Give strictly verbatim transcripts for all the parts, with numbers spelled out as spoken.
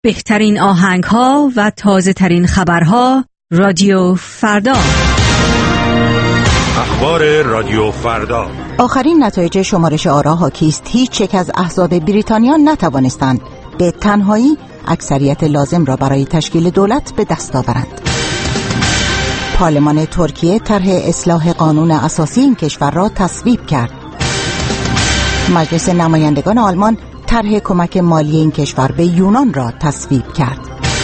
بهترین آهنگ‌ها و تازه‌ترین خبرها رادیو فردا. اخبار رادیو فردا. آخرین نتایج شمارش آرا حاکی است هیچ یک از احزاب بریتانیا نتوانستند به تنهایی اکثریت لازم را برای تشکیل دولت به دست آورند. پارلمان ترکیه طرح اصلاح قانون اساسی این کشور را تصویب کرد. مجلس نمایندگان آلمان طرح کمک مالی این کشور به یونان را تصویب کرد.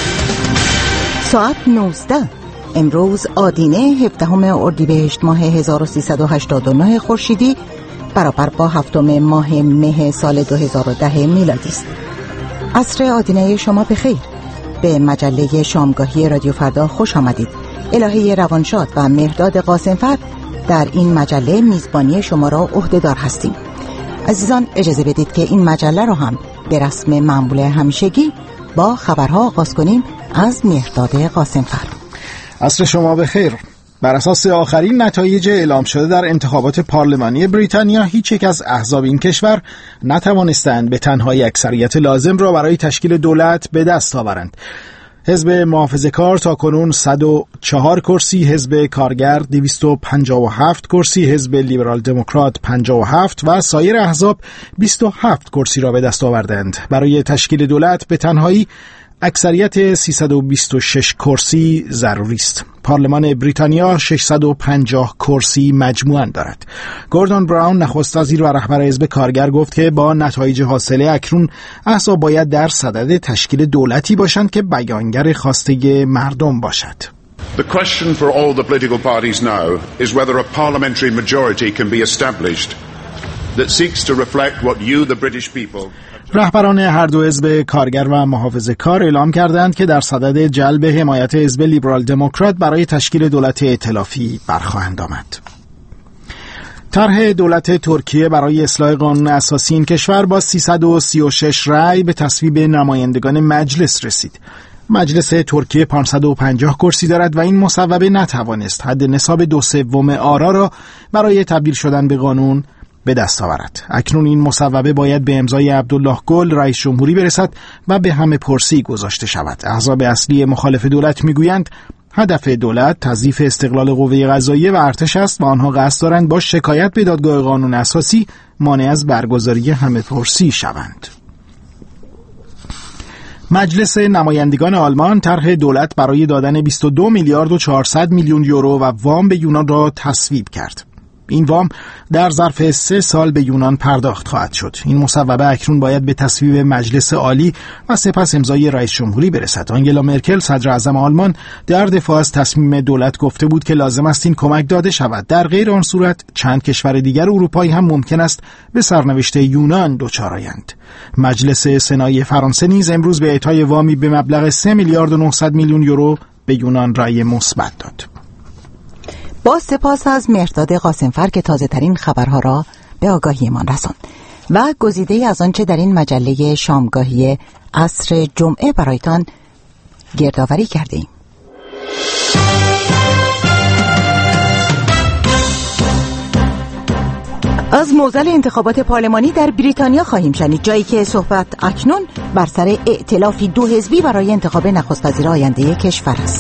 ساعت نوزده امروز آدینه هفدهم اردیبهشت ماه هزار و سیصد و هشتاد و نه خورشیدی برابر با هفتم ماه مه سال دو هزار و ده میلادی است. عصر آدینه شما بخیر. به مجله شامگاهی رادیو فردا خوش آمدید. الهه روانشاد و مهرداد قاسمفر در این مجله میزبانی شما را عهده‌دار هستیم. عزیزان اجازه بدید که این مجله را هم به رسم معمول همیشگی با خبرها آغاز کنیم. از مهرداد قاسمفر. عصر شما بخیر. بر اساس آخرین نتایج اعلام شده در انتخابات پارلمانی بریتانیا هیچ یک از احزاب این کشور نتوانستند به تنهایی اکثریت لازم را برای تشکیل دولت به دست آورند. حزب محافظه‌کار تاکنون صد و چهار کرسی، حزب کارگر دویست و پنجاه و هفت کرسی، حزب لیبرال دموکرات پنجاه و هفت و سایر احزاب بیست و هفت کرسی را به دست آوردند. برای تشکیل دولت به تنهایی اکثریت سیصد و بیست و شش کرسی ضروری است. پارلمان بریتانیا ششصد و پنجاه کرسی مجموعاً دارد. گوردون براون نخست وزیر و رهبر حزب کارگر گفت که با نتایج حاصله اکنون احزاب باید در صدد تشکیل دولتی باشند که بیانگر خواسته مردم باشد. The question for all the political parties now is whether a parliamentary majority can be established that seeks to reflect what you the British people. رهبران هر دو حزب کارگر و محافظه‌کار اعلام کردند که در صدد جلب حمایت حزب لیبرال دموکرات برای تشکیل دولت ائتلافی برخواهند آمد. طرح دولت ترکیه برای اصلاح قانون اساسی این کشور با سیصد و سی و شش رأی به تصویب نمایندگان مجلس رسید. مجلس ترکیه پانصد و پنجاه کرسی دارد و این مصوبه نتوانست حد نصاب دو سوم آرا را برای تبدیل شدن به قانون به دست آورد. اکنون این مصوبه باید به امضای عبدالله گل رئیس جمهوری برسد و به همه پرسی گذاشته شود. احزاب اصلی مخالف دولت میگویند هدف دولت تضعیف استقلال قوه قضاییه و ارتش است و آنها قصد دارند با شکایت به دادگاه قانون اساسی مانع از برگزاری همه پرسی شوند. مجلس نمایندگان آلمان طرح دولت برای دادن بیست و دو میلیارد و چهارصد میلیون یورو و وام به یونان را تصویب کرد. این وام در ظرف سه سال به یونان پرداخت خواهد شد. این مصوبه اکنون باید به تصویب مجلس عالی و سپس امضای رئیس جمهوری برسد. آنگلا مرکل صدر اعظم آلمان در دفاع از تصمیم دولت گفته بود که لازم است این کمک داده شود. در غیر آن صورت چند کشور دیگر اروپایی هم ممکن است به سرنوشت یونان دچار آیند. مجلس سنای فرانسه نیز امروز به اعطای وامی به مبلغ سه میلیارد و نهصد میلیون یورو به یونان رأی مثبت داد. با سپاس از مهرداد قاسمفر که تازه ترین خبرها را به آگاهیمان رساند و گزیده از آنچه در این مجله شامگاهی عصر جمعه برایتان گردآوری کرده ایم. از معضل انتخابات پارلمانی در بریتانیا خواهیم شنید، جایی که صحبت اکنون بر سر ائتلافی دو حزبی برای انتخاب نخست وزیر آینده کشور است.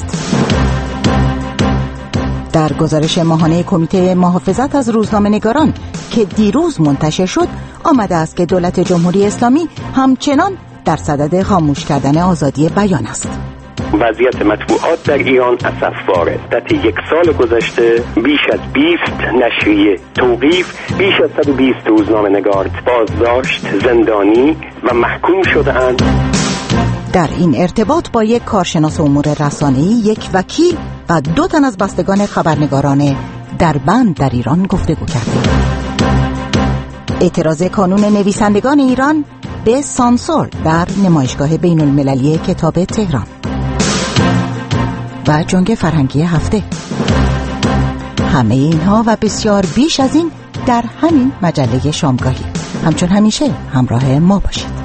در گزارش ماهانه کمیته محافظت از روزنامه‌نگاران که دیروز منتشر شد آمده است که دولت جمهوری اسلامی همچنان در صدد خاموش کردن آزادی بیان است. وضعیت مطبوعات در ایران اسفباره. طی یک سال گذشته بیش از بیست نشریه توقیف، بیش از صد و بیست روزنامه‌نگار بازداشت، زندانی و محکوم شده‌اند. در این ارتباط با یک کارشناس امور رسانه‌ای، یک وکیل و دو تن از بستگان خبرنگاران در بند در ایران گفتگو کردیم. اعتراض کانون نویسندگان ایران به سانسور در نمایشگاه بین المللی کتاب تهران و جنگ فرهنگی هفته. همه اینها و بسیار بیش از این در همین مجله شامگاهی. همچون همیشه همراه ما باشید.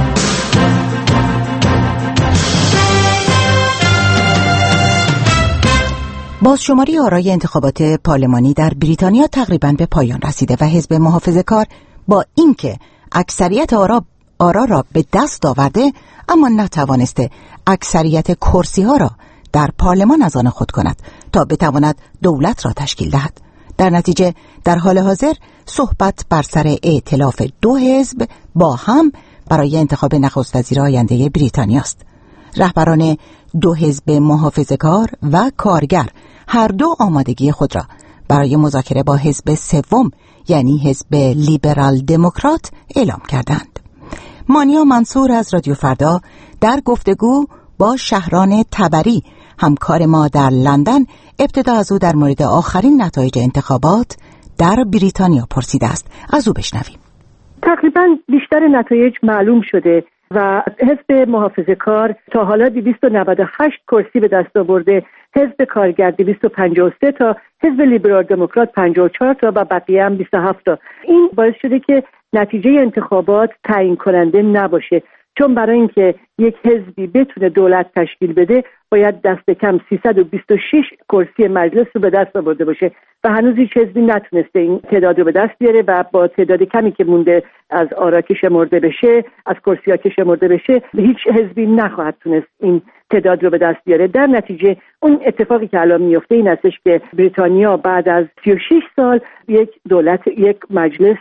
بازشماری آرای انتخابات پارلمانی در بریتانیا تقریباً به پایان رسیده و حزب محافظه‌کار با اینکه اکثریت آرا آرا را به دست آورده، اما نتوانسته اکثریت کرسی ها را در پارلمان از آن خود کند تا بتواند دولت را تشکیل دهد. در نتیجه در حال حاضر صحبت بر سر ائتلاف دو حزب با هم برای انتخاب نخست وزیر آینده بریتانیا است. رهبران دو حزب محافظه‌کار و کارگر هر دو آمادگی خود را برای مذاکره با حزب سوم یعنی حزب لیبرال دموکرات اعلام کردند. مانیا منصور از رادیو فردا در گفتگو با شهران تبری همکار ما در لندن ابتدا از او در مورد آخرین نتایج انتخابات در بریتانیا پرسیده است. از او بشنویم. تقریبا بیشتر نتایج معلوم شده و حزب محافظه‌کار تا حالا دویست و نود و هشت کرسی به دست آورده، حزب کارگر دویست و پنجاه و سه تا، حزب لیبرال دموکرات پنجاه و چهار تا و بقیه هم بیست و هفت تا. این باعث شده که نتیجه انتخابات تعیین کننده نباشه، چون برای اینکه یک حزبی بتونه دولت تشکیل بده باید دست کم سیصد و بیست و شش کرسی مجلس رو به دست آورده باشه و هنوز هیچ حزبی نتونسته این تعداد رو به دست بیاره و با تعداد کمی که مونده از آرا که شمرده بشه، از کرسی‌ها که شمرده بشه، هیچ حزبی نخواهد تونست این تعداد رو به دست بیاره. در نتیجه اون اتفاقی که الان میفته این هستش که بریتانیا بعد از سی و شش سال یک دولت، یک مجلس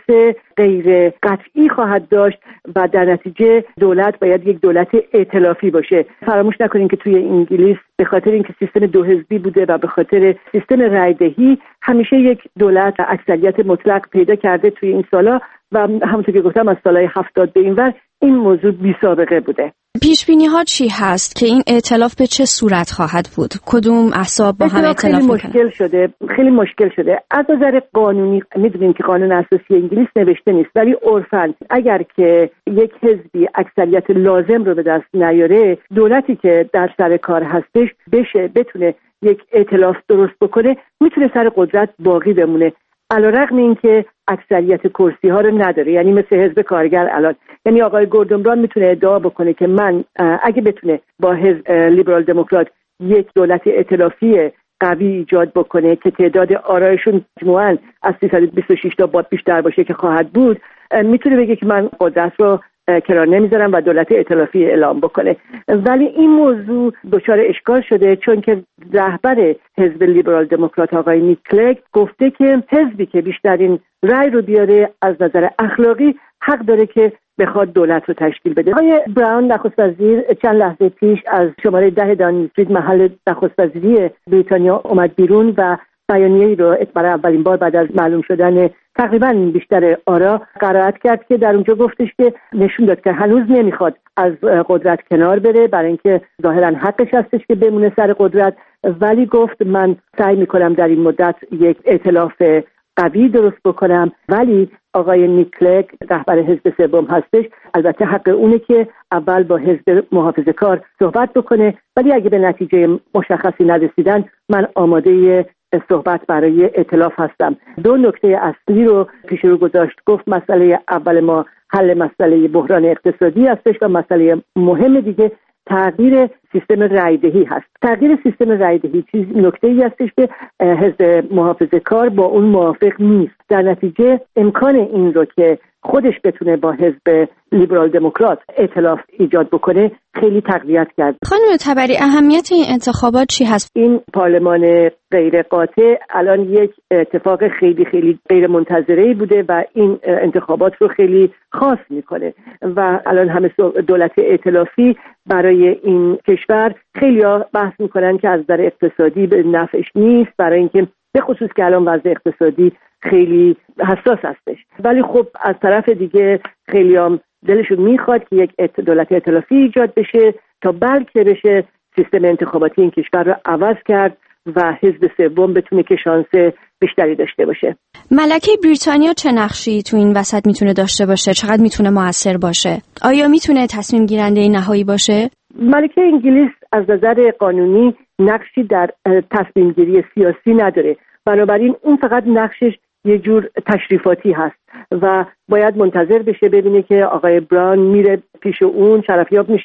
غیر قطعی خواهد داشت و در نتیجه دولت باید یک دولت ائتلافی باشه. فراموش نکنین که توی انگلیس به خاطر اینکه سیستم دو حزبی بوده و به خاطر سیستم رایدهی همیشه یک دولت اکثریت مطلق پیدا کرده توی این سالا و همونطور که گفتم از سالهای هفتاد به این ور این موضوع بی سابقه بوده. پیش بینی ها چی هست که این ائتلاف به چه صورت خواهد بود؟ کدوم احزاب با هم ائتلاف خیلی مشکل شده، خیلی مشکل شده. از نظر قانونی میدونیم که قانون اساسی انگلیس نوشته نیست، ولی عرفاً اگر که یک حزبی اکثریت لازم رو به دست نیاره، دولتی که در سر کار هستش بشه بتونه یک ائتلاف درست بکنه، میتونه سر قدرت باقی بمونه، علیرغم اینکه اکثریت کرسی ها رو نداره. یعنی مثل حزب کارگر الان، یعنی آقای گوردون براون میتونه ادعا بکنه که من اگه بتونه با حزب لیبرال دموکرات یک دولت ائتلافی قوی ایجاد بکنه که تعداد آرایشون مجموعاً از سیصد و بیست و شش تا باد بیشتر باشه که خواهد بود، میتونه بگه که من قدرت رو کنار نمیذارم و دولت ائتلافی اعلام بکنه. ولی این موضوع دچار اشکال شده چون که رهبر حزب لیبرال دموکرات آقای نیک کلگ گفته که حزبی که بیشترین رای رو بیاره از نظر اخلاقی حق داره که بخواد دولت رو تشکیل بده. آقای براون نخست وزیر چند لحظه پیش از شماره ده داونینگ استریت محل نخست وزیری بریتانیا اومد بیرون و بیانیه‌ای رو برای اولین بار بعد از معلوم شدن تقریبا بیشتر آرا قرائت کرد که در اونجا گفتش که نشون داد که هنوز نمیخواد از قدرت کنار بره، برای اینکه ظاهرا حقش هستش که بمونه سر قدرت، ولی گفت من سعی میکنم در این مدت یک ائتلاف قوی درست بکنم. ولی آقای نیک کلگ رهبر حزب سوم هستش، البته حق اونه که اول با حزب محافظه‌کار صحبت بکنه، ولی اگه به نتیجه مشخصی نرسیدن من آماده صحبت برای ائتلاف هستم. دو نکته اصلی رو پیش رو گذاشت. گفت مسئله اول ما حل مسئله بحران اقتصادی هستش و مسئله مهم دیگه تغییر سیستم رایدهی هست. تغییر سیستم رایدهی چیز نکته‌ای هستش که حزب محافظه‌کار با اون موافق نیست. در نتیجه امکان این رو که خودش بتونه با حزب لیبرال دموکرات ائتلاف ایجاد بکنه خیلی تقویت کرد. خانم تبری، اهمیت این انتخابات چی هست؟ این پارلمان غیر قاطع الان یک اتفاق خیلی خیلی غیر منتظره‌ای بوده و این انتخابات رو خیلی خاص میکنه و الان همه دولت ائتلافی برای این کشور خیلی ها بحث میکنن که از نظر اقتصادی به نفعش نیست، برای اینکه به خصوص که الان وضع اقتصادی خیلی حساس هستش. ولی خب از طرف دیگه خیلی هم دلشون میخواد که یک دولت ائتلافی ایجاد بشه تا بلکه بشه سیستم انتخاباتی این کشور رو عوض کرد و حزب سوم بتونه که شانس بیشتری داشته باشه. ملکه بریتانیا چه نقشی تو این وسط میتونه داشته باشه؟ چقدر میتونه موثر باشه؟ آیا میتونه تصمیم گیرنده نهایی باشه؟ ملکه انگلیس از نظر قانونی نقشی در تصمیم گیری سیاسی نداره، بنابراین اون فقط نقشش یه جور تشریفاتی هست و باید منتظر بشه ببینه که آقای براون میره پیش اون شرفیاب میشه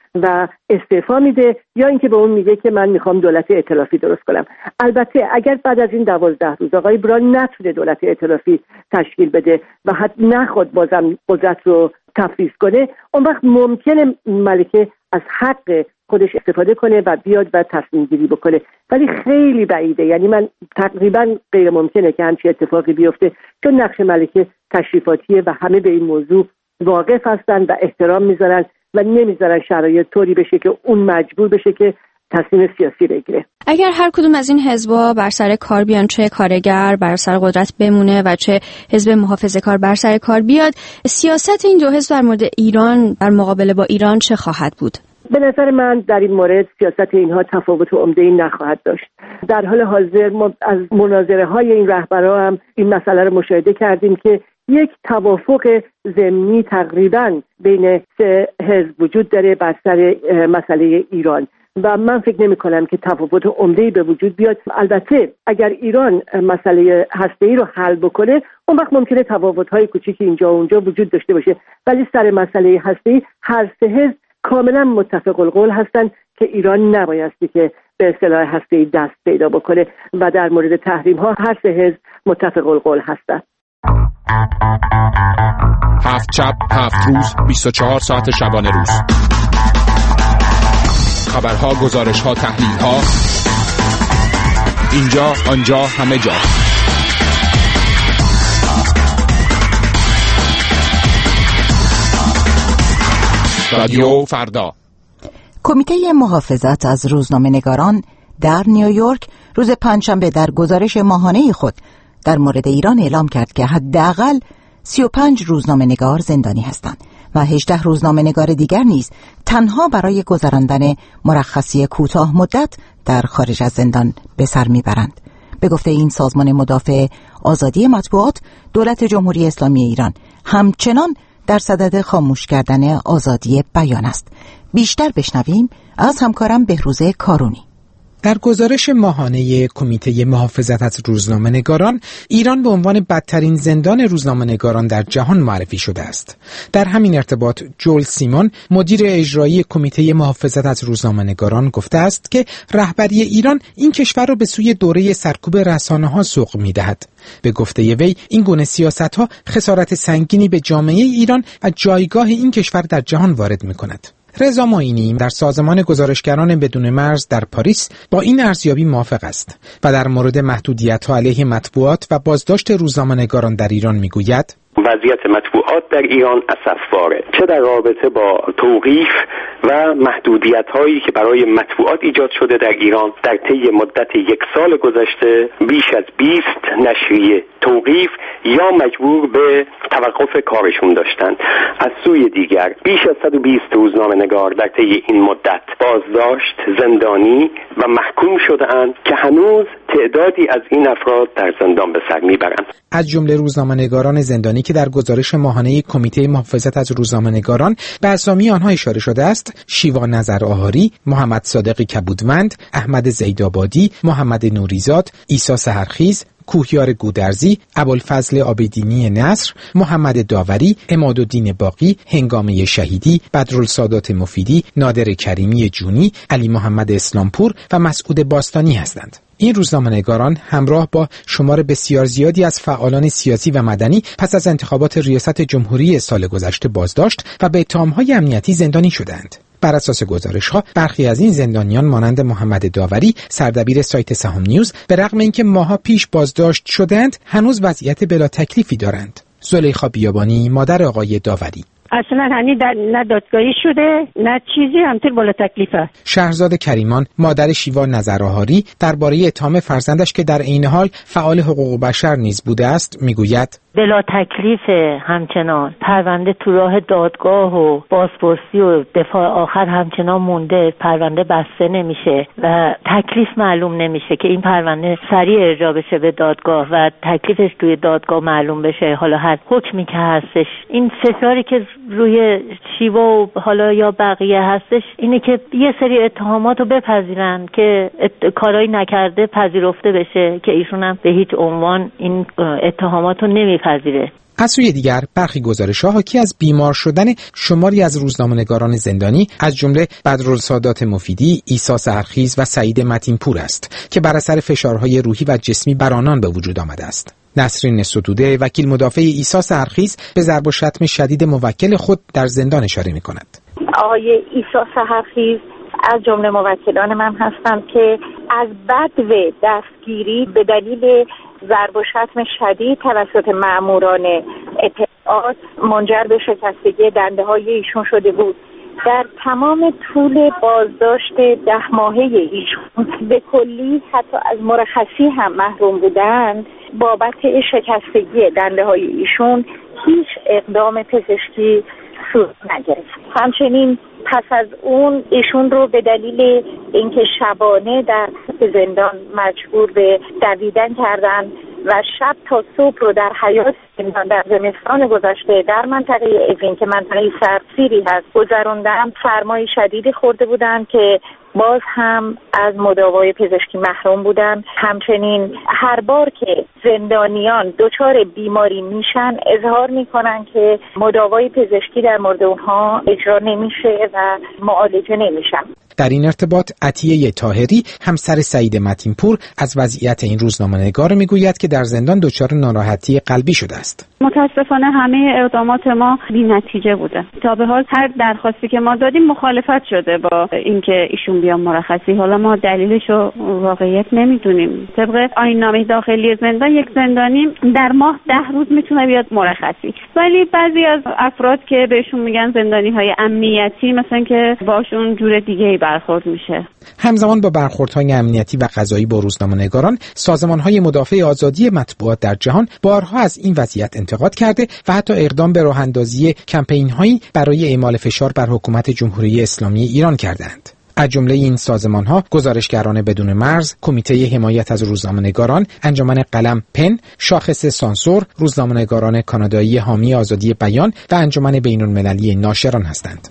و استعفا میده یا اینکه به اون میگه که من میخوام دولت ائتلافی درست کنم. البته اگر بعد از این دوازده روز آقای بران نتونه دولت ائتلافی تشکیل بده و حتی نخواد بازم قدرت رو تفویض کنه، اون وقت ممکنه ملکه از حق خودش استفاده کنه و بیاد و تصمیم گیری بکنه، ولی خیلی بعیده. یعنی من تقریبا غیر ممکنه که همچین اتفاقی بیفته، چون نقش ملکه تشریفاتیه و همه به این موضوع واقف هستن و احترام میذارن و نمیذارن شرایط طوری بشه که اون مجبور بشه که تصمیم سیاسی بگیره. اگر هر کدوم از این حزب‌ها بر سر کار بیان، چه کارگر بر سر قدرت بمونه و چه حزب محافظه‌کار بر سر کار بیاد، سیاست این دو حزب در مورد ایران در مقابله با ایران چه خواهد بود؟ به نظر من در این مورد سیاست اینها تفاوت عمده‌ای نخواهد داشت. در حال حاضر ما از مناظره‌های این رهبران هم این مسئله رو مشاهده کردیم که یک توافق ضمنی تقریباً بین سه حزب وجود داره بر سر مسئله ایران و من فکر نمی کنم که تفاوت عمده‌ای به وجود بیاد. البته اگر ایران مسئله هسته‌ای رو حل بکنه، اون وقت ممکنه تفاوت‌های کوچیکی اینجا و اونجا وجود داشته باشه، ولی سر مسئله هسته‌ای هر سه حزب کاملا متفق القول هستن که ایران نبایستی که به اصطلاح هسته‌ای دست پیدا بکنه و در مورد تحریم ها هر سه حزب متفق القول هستن. هفت شب هفت روز بیست و چهار ساعت شبانه روز، خبرها، گزارش‌ها، تحلیل‌ها، اینجا آنجا همه جا. رادیو فردا. کمیته محافظت از روزنامه‌نگاران در نیویورک روز پنجشنبه در گزارش ماهانه خود در مورد ایران اعلام کرد که حداقل سی و پنج روزنامه‌نگار زندانی هستند و هجده روزنامه‌نگار دیگر نیز تنها برای گذراندن مرخصی کوتاه مدت در خارج از زندان به سر میبرند. به گفته این سازمان مدافع آزادی مطبوعات، دولت جمهوری اسلامی ایران همچنان در صدد خاموش کردن آزادی بیان است. بیشتر بشنویم از همکارم بهروز کارونی. در گزارش ماهانه کمیته محافظت از روزنامه‌نگاران، ایران به عنوان بدترین زندان روزنامه‌نگاران در جهان معرفی شده است. در همین ارتباط جول سیمون، مدیر اجرایی کمیته محافظت از روزنامه‌نگاران، گفته است که رهبری ایران این کشور را به سوی دوره سرکوب رسانه‌ها سوق می‌دهد. به گفته وی، این گونه سیاست‌ها خسارت سنگینی به جامعه ایران و جایگاه این کشور در جهان وارد می‌کند. رضا معینی در سازمان گزارشگران بدون مرز در پاریس با این ارزیابی موافق است و در مورد محدودیت‌ها علیه مطبوعات و بازداشت روزنامه‌نگاران در ایران میگوید: وضعیت مطبوعات در ایران اسفباره، چه در رابطه با توقیف و محدودیت‌هایی که برای مطبوعات ایجاد شده در ایران. در طی مدت یک سال گذشته بیش از بیست نشریه توقیف یا مجبور به توقف کارشون داشتند. از سوی دیگر بیش از صد و بیست روزنامه‌نگار در طی این مدت بازداشت، زندانی و محکوم شده‌اند که هنوز تعدادی از این افراد در زندان به سر میبرند. از جمله روزنامه‌نگاران زندانی که در گزارش ماهانه کمیته محافظت از روزنامه‌نگاران به اسامی آنها اشاره شده است: شیوا نظر آهاری، محمد صادق کبودمند، احمد زیدآبادی، محمد نوریزاد، عیسی سحرخیز، کوهیار گودرزی، ابوالفضل عابدینی نصر، محمد داوری، عمادالدین باقی، هنگامه شهیدی، بدرالسادات مفیدی، نادر کریمی جونی، علی محمد اسلامپور و مسعود باستانی هستند. این روزنامه‌نگاران همراه با شمار بسیار زیادی از فعالان سیاسی و مدنی پس از انتخابات ریاست جمهوری سال گذشته بازداشت و به اتهام‌های امنیتی زندانی شدند. بر اساس گزارش‌ها، برخی از این زندانیان مانند محمد داوری، سردبیر سایت سهام نیوز، به رغم اینکه ماها پیش بازداشت شدند، هنوز وضعیت بلا تکلیفی دارند. زلیخا بیابانی، مادر آقای داوری: اصلا هنی در نه دادگاهی شده نه چیزی، همطور بالا تکلیفه. شهرزاد کریمان، مادر شیوا نظرآهاری، درباره اتهام فرزندش که در عین حال فعال حقوق بشر نیز بوده است میگوید: بلا تکلیفه، همچنان پرونده تو راه دادگاه و بازپرسی و دفاع آخر همچنان مونده، پرونده بسته نمیشه و تکلیف معلوم نمیشه که این پرونده سریع ارجاع بشه به دادگاه و تکلیفش توی دادگاه معلوم بشه. حالا هر حکمی که هستش، این فشاری که روی شیوا و حالا یا بقیه هستش اینه که یه سری اتهامات رو بپذیرن که ات... کارایی نکرده پذیرفته بشه که ایشون هم به هیچ عنوان این اتهامات رو نمیپذیرن میپذیره. از سوی دیگر برخی گزارش‌ها حاکی از بیمار شدن شماری از روزنامه‌نگاران زندانی از جمله بدرالسادات مفیدی، عیسی سحرخیز و سعید متین‌پور است که بر اثر فشارهای روحی و جسمی بر آنان به وجود آمده است. نسرین ستوده وکیل مدافع عیسی سحرخیز به ضرب و شتم شدید موکل خود در زندان اشاره می‌کند. آقای عیسی سحرخیز از جمله موکلان من هستند که از بدو دستگیری به دلیل ضرب و شتم شدید توسط مأموران اطلاعات منجر به شکستگی دنده های ایشون شده بود. در تمام طول بازداشت ده ماهه ایشون به کلی حتی از مرخصی هم محروم بودند. بابت شکستگی دنده های ایشون هیچ اقدام پزشکی صورت نگرفت. همچنین پس از اون ایشون رو به دلیل اینکه شبانه در زندان مجبور به دویدن کردن و شب تا صبح رو در حیاط زندان در زمستان گذشته در منطقه اوین که منطقه سردسیری هست گذروندن، سرمای شدیدی خورده بودن که باز هم از مداوای پزشکی محروم بودن. همچنین هر بار که زندانیان دچار بیماری میشن اظهار میکنن که مداوای پزشکی در مورد اونها اجرا نمیشه و معالجه نمیشن. در این ارتباط عطیه طاهری همسر سعید متین‌پور از وضعیت این روزنامه‌نگار میگوید که در زندان دچار ناراحتی قلبی شده است. متاسفانه همه اقدامات ما بی‌نتیجه بوده. تا به حال هر درخواستی که ما دادیم مخالفت شده با اینکه ایشون بیان مرخصی. حالا ما دلیلشو واقعیت نمیدونیم. طبق آیین‌نامه داخلی زندان یک زندانی در ماه ده روز میتونه بیاد مرخصی. ولی بعضی از افراد که بهشون میگن زندانی‌های امنیتی مثلا که باشون جور دیگه‌ای برخورد میشه. همزمان با برخوردهای امنیتی و قضایی با روزنامه‌نگاران، سازمان‌های مدافع آزادی مطبوعات در جهان بارها از این وضعیت انتقاد کرده و حتی اقدام به راه اندازی کمپین‌هایی برای اعمال فشار بر حکومت جمهوری اسلامی ایران کردند. از جمله این سازمان‌ها گزارشگران بدون مرز، کمیته حمایت از روزنامه‌نگاران، انجمن قلم پن، شاخص سانسور، روزنامه‌نگاران کانادایی حامی آزادی بیان و انجمن بین‌المللی ناشران هستند.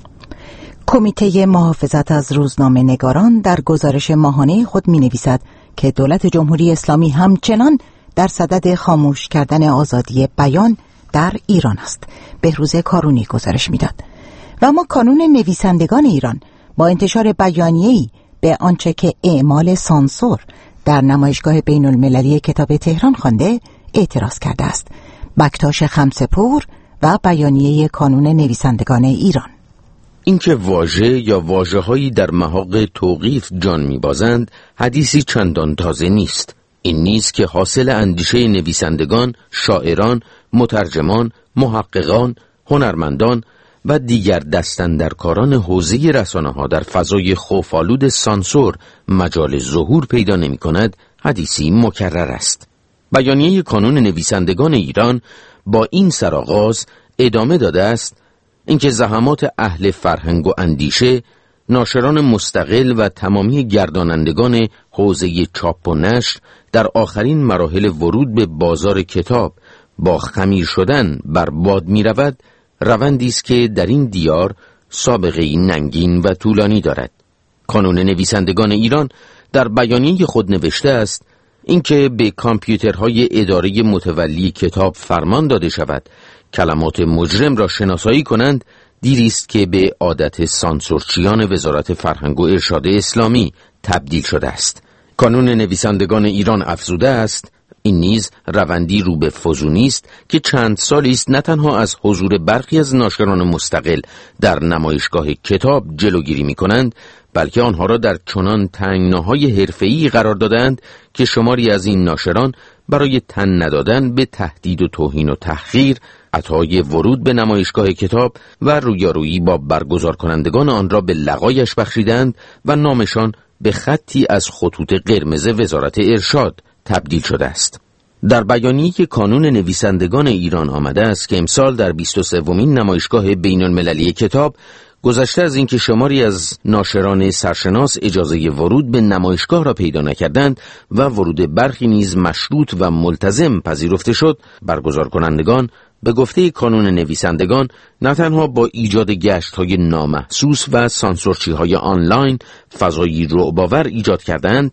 کمیته محافظت از روزنامه‌نگاران در گزارش ماهانه خود می‌نویسد که دولت جمهوری اسلامی همچنان در صدد خاموش کردن آزادی بیان در ایران است. بهروز کارونی گزارش می‌داد. و اما کانون نویسندگان ایران با انتشار بیانیه‌ای به آنچه که اعمال سانسور در نمایشگاه بین‌المللی کتاب تهران خوانده اعتراض کرده است. بکتاش خمسه‌پور و بیانیه کانون نویسندگان ایران. اینکه واژه یا واژه‌هایی در محاق توقیف جان می‌بازند حدیثی چندان تازه نیست. این نیست که حاصل اندیشه نویسندگان، شاعران، مترجمان، محققان، هنرمندان و دیگر دستاندرکاران حوزه رسانه‌ها در فضای خوف‌آلود سانسور مجال ظهور پیدا نمی‌کند، حدیثی مکرر است. بیانیه کانون نویسندگان ایران با این سرآغاز ادامه داده است اینکه زحمات اهل فرهنگ و اندیشه، ناشران مستقل و تمامی گردانندگان حوزه چاپ و نشر در آخرین مراحل ورود به بازار کتاب با خمیر شدن بر باد می رود، روندی است که در این دیار سابقه ننگین و طولانی دارد. کانون نویسندگان ایران در بیانیه خود نوشته است اینکه به کامپیوترهای اداره متولی کتاب فرمان داده شود کلمات مجرم را شناسایی کنند، دیریست که به عادت سانسورچیان وزارت فرهنگ و ارشاد اسلامی تبدیل شده است. کانون نویسندگان ایران افزوده است این نیز روندی رو به فزونی است که چند سالی است نه تنها از حضور برخی از ناشران مستقل در نمایشگاه کتاب جلوگیری می‌کنند، بلکه آنها را در چنان تنگناهای حرفه‌ای قرار دادند که شماری از این ناشران برای تن ندادن به تهدید و توهین و تحقیر، عطای ورود به نمایشگاه کتاب و رویارویی با برگزار کنندگان آن را به لقایش بخشیدند و نامشان به خطی از خطوط قرمز وزارت ارشاد تبدیل شده است. در بیانیه‌ای که کانون نویسندگان ایران آمده است که امسال در بیست و سومین نمایشگاه بین‌المللی کتاب گذشته از اینکه شماری از ناشران سرشناس اجازه ورود به نمایشگاه را پیدا نکردند و ورود برخی نیز مشروط و ملتزم پذیرفته شد، برگزار کنندگان به گفته کانون نویسندگان نه تنها با ایجاد گشت‌های نامحسوس و سانسورچی‌های آنلاین فضایی رعب‌آور ایجاد کردند،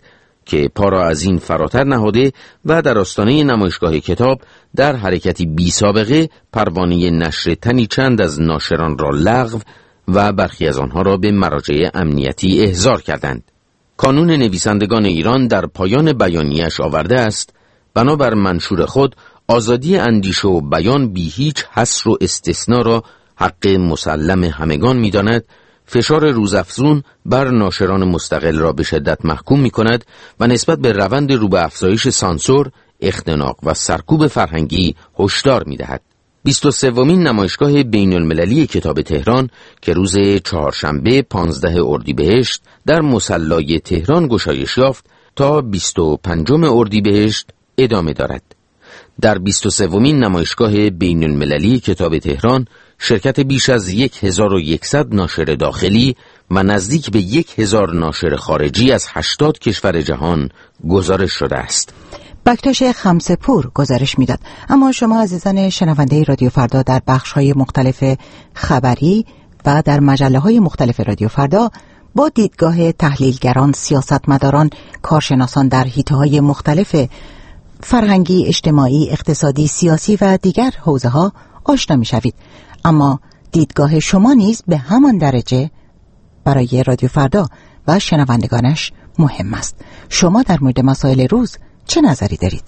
که پا را از این فراتر نهاده و در آستانه نمایشگاه کتاب در حرکتی بی سابقه پروانه نشر تنی چند از ناشران را لغو و برخی از آنها را به مراجع امنیتی احضار کردند. کانون نویسندگان ایران در پایان بیانیه‌اش آورده است: بنابر منشور خود آزادی اندیشه و بیان بی هیچ حصر و استثنا را حق مسلم همگان می‌داند، فشار روزافزون بر ناشران مستقل را به شدت محکوم می‌کند و نسبت به روند رو به افزایش سانسور، اختناق و سرکوب فرهنگی هشدار می‌دهد. بیست و سومین نمایشگاه بین المللی کتاب تهران که روز چهارشنبه پانزده اردیبهشت در مصلی تهران گشایش یافت تا بیست و پنجم اردیبهشت ادامه دارد. در بیست و سومین نمایشگاه بین المللی کتاب تهران شرکت بیش از یک هزار و یکصد ناشر داخلی و نزدیک به یک هزار ناشر خارجی از هشتاد کشور جهان گزارش شده است. بکتاش خمسه‌پور گزارش میداد. اما شما عزیزان شنونده رادیو فردا در بخش‌های مختلف خبری و در مجله‌های مختلف رادیو فردا با دیدگاه تحلیلگران، سیاستمداران، کارشناسان در حیطه‌های مختلف فرهنگی، اجتماعی، اقتصادی، سیاسی و دیگر حوزه‌ها آشنا می‌شوید. اما دیدگاه شما نیز به همان درجه برای رادیو فردا و شنوندگانش مهم است. شما در مورد مسائل روز چه نظری دارید؟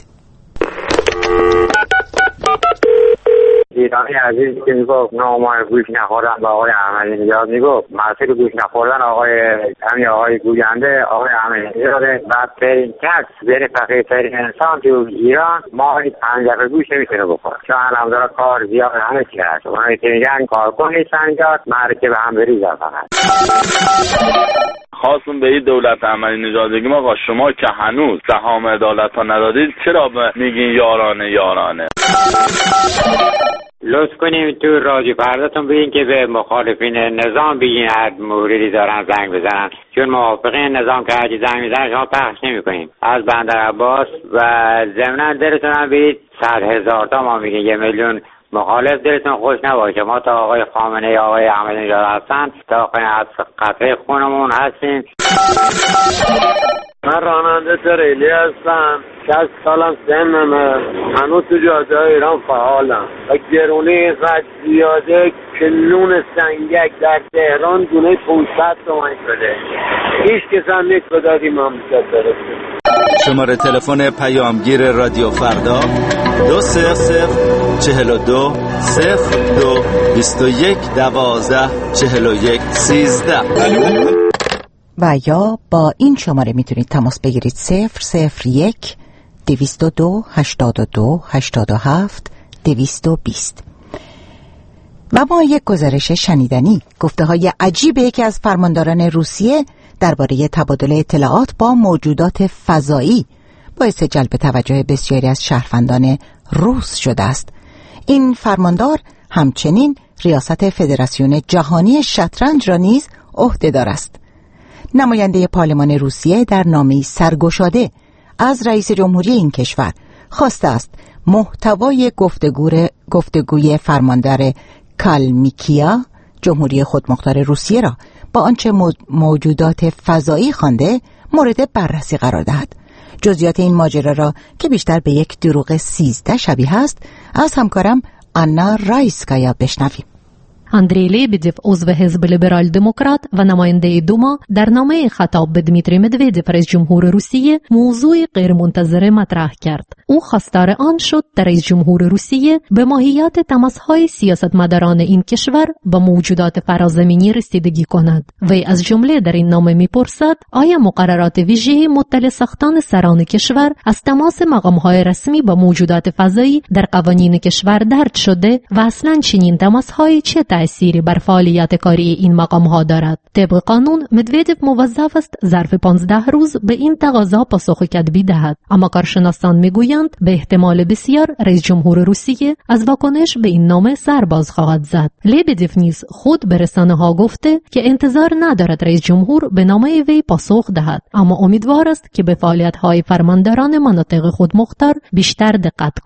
ایرانی عزیز که میگفت نامای گوش نخوردن به آقای احمدی نژاد میگفت مسئله گوش نخوردن آقای همین آقای گوینده آقای احمدی نژاد بدترین کس بین فقیرترین انسان تو ایران ما پنج دفعه گوش نمیتونه بخوره چون الان کار زیاد همه چی هست اونایی که میگن کارکن نیستن اینجا معرکه به هم بریزن فقط. خواستم به این دولت احمدی نژاد بگیم آقا شما که هنوز سهام عدالت ها ندادید چرا میگین یارانه یارانه؟ لطف کنیم تو رادیو فرداتون بگین که به مخالفین نظام بگین هر موردی دارن زنگ بزنن چون موافقین نظام که هرچی زنگ میزنن شما پخش نمی کنیم. از بندر عباس و ضمناً دلتون هم بگید صد هزار تا ما میگین یه میلیون مخالف دلتون خوش نباشه. ما تا آقای خامنه‌ای آقای احمدی نژاد هستن تا آقای از قطعه خونمون هستیم. من راننده تریلی هستم، شصت سالم سنمه، هنوز تو جاده ایران فعالم و گرونی اینقدر زیاده که نون سنگک در تهران دونه پانصد تومن شده. هیچ کس هم نیست بدادی مملکت برسه. شماره تلفن پیامگیر رادیو فردا دو صفر صفر چهل و دو صفر دو بیست و یک دوازده چهل و یک سیزده. و یا با این شماره میتونید تماس بگیرید صفر صفر یک دویست و دو هشتاد و دو هشتاد و هفت دویست و بیست. و ما یک گزارش شنیدنی گفته های عجیب یکی از فرمانداران روسیه درباره تبادل اطلاعات با موجودات فضایی باعث جلب توجه بسیاری از شهروندان روس شده است. این فرماندار همچنین ریاست فدراسیون جهانی شطرنج را نیز عهده‌دار است. نماینده پارلمان روسیه در نامه‌ای سرگشاده از رئیس جمهوری این کشور خواسته است محتوای گفتگوی فرماندار کالمیکیا جمهوری خودمختار روسیه را با آنچه موجودات فضایی خوانده مورد بررسی قرار دهد. جزئیات این ماجرا را که بیشتر به یک دروغ سیزده شبیه است از همکارم آنا رایسکایا بشنویم. اندری لیبدیف عضو حزب لیبرال دموکرات و نماینده دوما در نامه خطاب به دمیتری مدودوف رئیس جمهور روسیه موضوع غیرمنتظره مطرح کرد. او خواستار آن شد در رئیس جمهور روسیه به ماهیت تماس‌های سیاستمداران این کشور با موجودات فرازمینی رسیدگی کند. وی از جمله در این نامه می‌پرسد آیا مقررات ویژه مطلع ساختن سران کشور از تماس مقام‌های رسمی با موجودات فضایی در قوانین کشور درج شده و اصلاً چنین تماس‌های چه تأثیری بر فعالیت کاری این مقام‌ها دارد. طبق قانون مدودوف موظف است ظرف پانزده روز به این تقاضا پاسخ کتبی دهد، اما کارشناسان میگویند به احتمال بسیار رئیس جمهور روسیه از واکنش به این نامه سرباز خواهد زد. لیبدیف نیز خود به رسانه‌ها گفته که انتظار ندارد رئیس جمهور به نامه وی پاسخ دهد، اما امیدوار است که به فعالیت‌های فرمانداران مناطق خودمختار بیشتر دقت کند.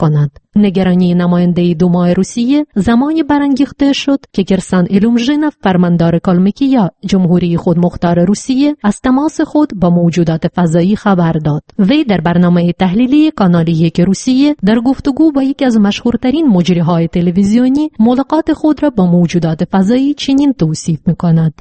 نگرانی نماینده دوما روسیه زمانی برانگیخته شد که کرسان ایلومژینوف فرماندار کالمیکیا جمهوری خودمختار روسیه از تماس خود با موجودات فضایی خبر داد. وی در برنامه تحلیلی کانال یک روسیه در گفتگو با یکی از مشهورترین مجریهای تلویزیونی ملاقات خود را با موجودات فضایی چنین توصیف می‌کند.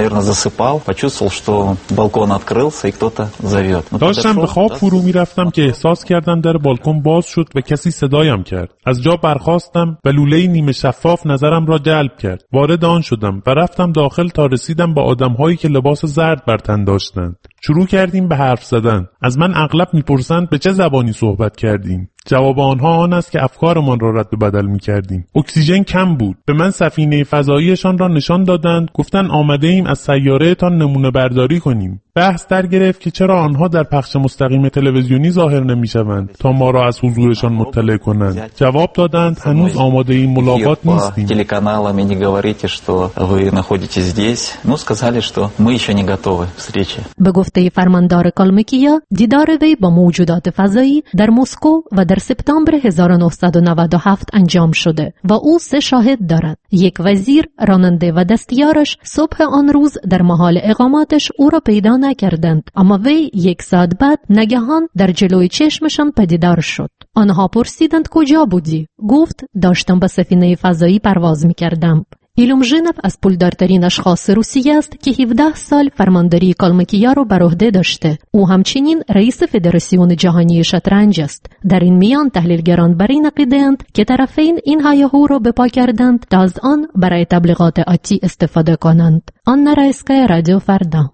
داشتم به خواب فرو می‌رفتم که احساس کردم در بالکن باز شد و کسی صدایم کرد. از جا برخاستم و لوله نیمه شفاف نظرم را جلب کرد. وارد آن شدم و رفتم داخل تا رسیدم به آدم‌هایی که لباس زرد بر تن داشتند. شروع کردیم به حرف زدن. از من اغلب میپرسند به چه زبانی صحبت کردیم. جواب آنها آن است که افکارمان را رد و بدل می‌کردیم. اکسیژن کم بود. به من سفینه فضاییشان را نشان دادند. گفتند آمده ایم از سیاره‌تان نمونه برداری کنیم. بحث در گرفت که چرا آنها در پخش مستقیم تلویزیونی ظاهر نمی‌شوند تا ما را از حضورشان مطلع کنند. جواب دادند هنوز آماده این ملاقات نیستیم. телеканалами не говорите, что вы находитесь здесь. Ну, сказали, что мы еще не готовы к встрече. به گفته فرماندار کالمیکیا دیدار وی با موجودات فضایی در مسکو و در سپتامبر هزار و نهصد و نود و هفت انجام شده و او سه شاهد دارد. یک وزیر، راننده و دستیارش صبح آن روز در محل اقامتش او را پیدا نکردند، اما وی یک ساعت بعد ناگهان در جلوی چشمشان پدیدار شد. آنها پرسیدند کجا بودی؟ گفت داشتم با سفینه فضایی پرواز می‌کردم. ایلومژینوف از پولدارترین اشخاص روسیه است که هفده سال فرمانداری کالمیکیا را بر عهده داشته. او همچنین رئیس فدراسیون جهانی شطرنج است. در این میان تحلیلگران بر این عقیده‌اند که طرفین این هیاهو را بپا کردند تا از آن برای تبلیغات آتی استفاده کنند. آن رایسکای رادیو فردا.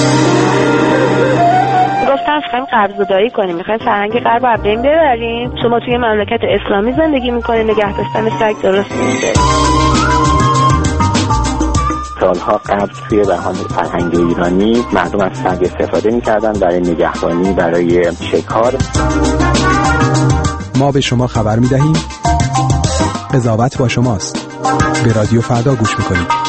گفتن میخوایم قرض‌داری کنیم، میخوایم فرهنگ غرب رو از بین ببریم. شما توی مملکت اسلامی زندگی میکنید، نگه داشتن سگ درست نیست. سالها قبل توی بهان فرهنگ ایرانی مردم از سگ استفاده میکردن برای نگهبانی، برای شکار. ما به شما خبر میدهیم، قضاوت با شماست. به رادیو فردا گوش میکنید.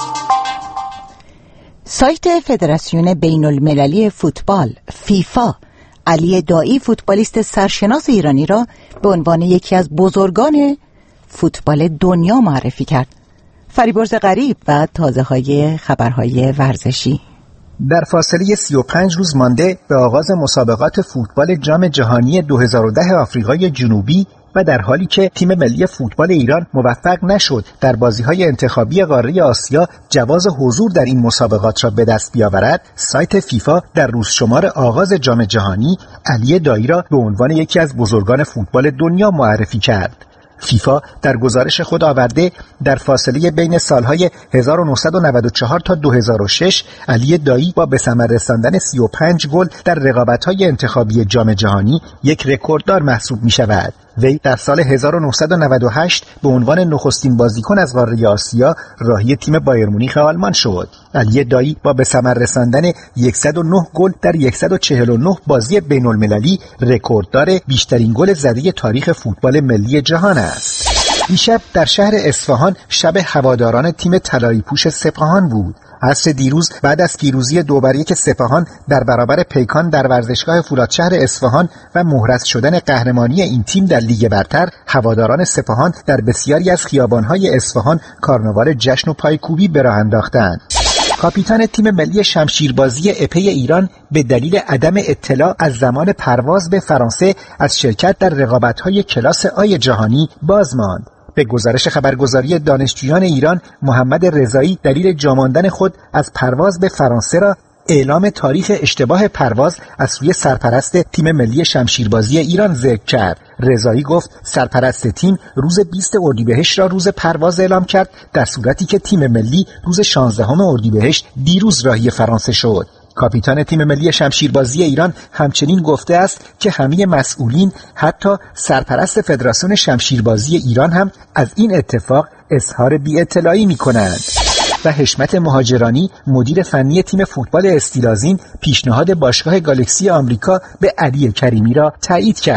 سایت فدراسیون بین المللی فوتبال فیفا علی دایی فوتبالیست سرشناس ایرانی را به عنوان یکی از بزرگان فوتبال دنیا معرفی کرد. فریبرز غریب و تازه های خبرهای ورزشی. در فاصله سی و پنج روز مانده به آغاز مسابقات فوتبال جام جهانی دو هزار و ده آفریقای جنوبی و در حالی که تیم ملی فوتبال ایران موفق نشد در بازی‌های انتخابی قاره آسیا جواز حضور در این مسابقات را به دست بیاورد، سایت فیفا در روزشمار آغاز جام جهانی علی دایی را به عنوان یکی از بزرگان فوتبال دنیا معرفی کرد. فیفا در گزارش خود آورده در فاصله بین سالهای هزار و نهصد و نود و چهار تا دو هزار و شش علی دایی با به ثمر رساندن سی و پنج گل در رقابت‌های انتخابی جام جهانی یک رکورددار محسوب می‌شود. وی در سال هزار و نهصد و نود و هشت به عنوان نخستین بازیکن از قاره آسیا راهی تیم بایر مونیخ آلمان شد. علی دایی با به ثمر رساندن صد و نه گل در صد و چهل و نه بازی بین‌المللی رکورددار بیشترین گل زده تاریخ فوتبال ملی جهان است. دیشب در شهر اصفهان شب هواداران تیم طلایی پوش سپاهان بود. عصر دیروز بعد از پیروزی دو بر یک سپاهان در برابر پیکان در ورزشگاه فولادشهر اصفهان و مهرس شدن قهرمانی این تیم در لیگ برتر، هواداران سپاهان در بسیاری از خیابان‌های اصفهان کارناوال جشن و پایکوبی به راه انداختند. کاپیتان تیم ملی شمشیربازی اپی ایران به دلیل عدم اطلاع از زمان پرواز به فرانسه از شرکت در رقابت‌های کلاس آی جهانی باز ماند. به گزارش خبرگزاری دانشجویان ایران، محمد رضایی دلیل جا ماندن خود از پرواز به فرانسه را اعلام تاریخ اشتباه پرواز از سوی سرپرست تیم ملی شمشیربازی ایران ذکر کرد. رضایی گفت سرپرست تیم روز بیست اردیبهشت را روز پرواز اعلام کرد، در صورتی که تیم ملی روز شانزدهم اردیبهشت دیروز راهی فرانسه شد. کاپیتان تیم ملی شمشیربازی ایران همچنین گفته است که همه مسئولین، حتی سرپرست فدراسیون شمشیربازی ایران هم از این اتفاق اظهار بی‌اطلاعی می‌کنند. و حشمت مهاجرانی مدیر فنی تیم فوتبال استیلازین پیشنهاد باشگاه گالکسی آمریکا به علی کریمی را تایید کرد.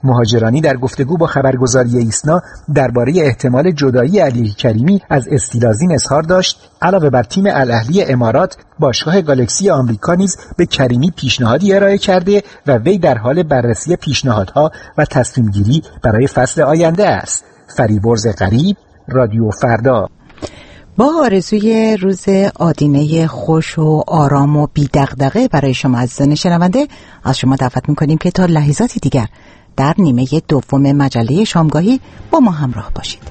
مهاجرانی در گفتگو با خبرگزاری ایسنا درباره احتمال جدایی علی کریمی از استیلازین اظهار داشت علاوه بر تیم الاهلی امارات، باشگاه گالکسی آمریکا نیز به کریمی پیشنهادی ارائه کرده و وی در حال بررسی پیشنهادها و تصمیم گیری برای فصل آینده است. فریبرز غریب، رادیو فردا. با آرزوی روز آدینه خوش و آرام و بی دغدغه برای شما عزیزان شنونده، از شما دعوت می‌کنیم که تا لحظاتی دیگر در نیمه دوم مجله شامگاهی با ما همراه باشید.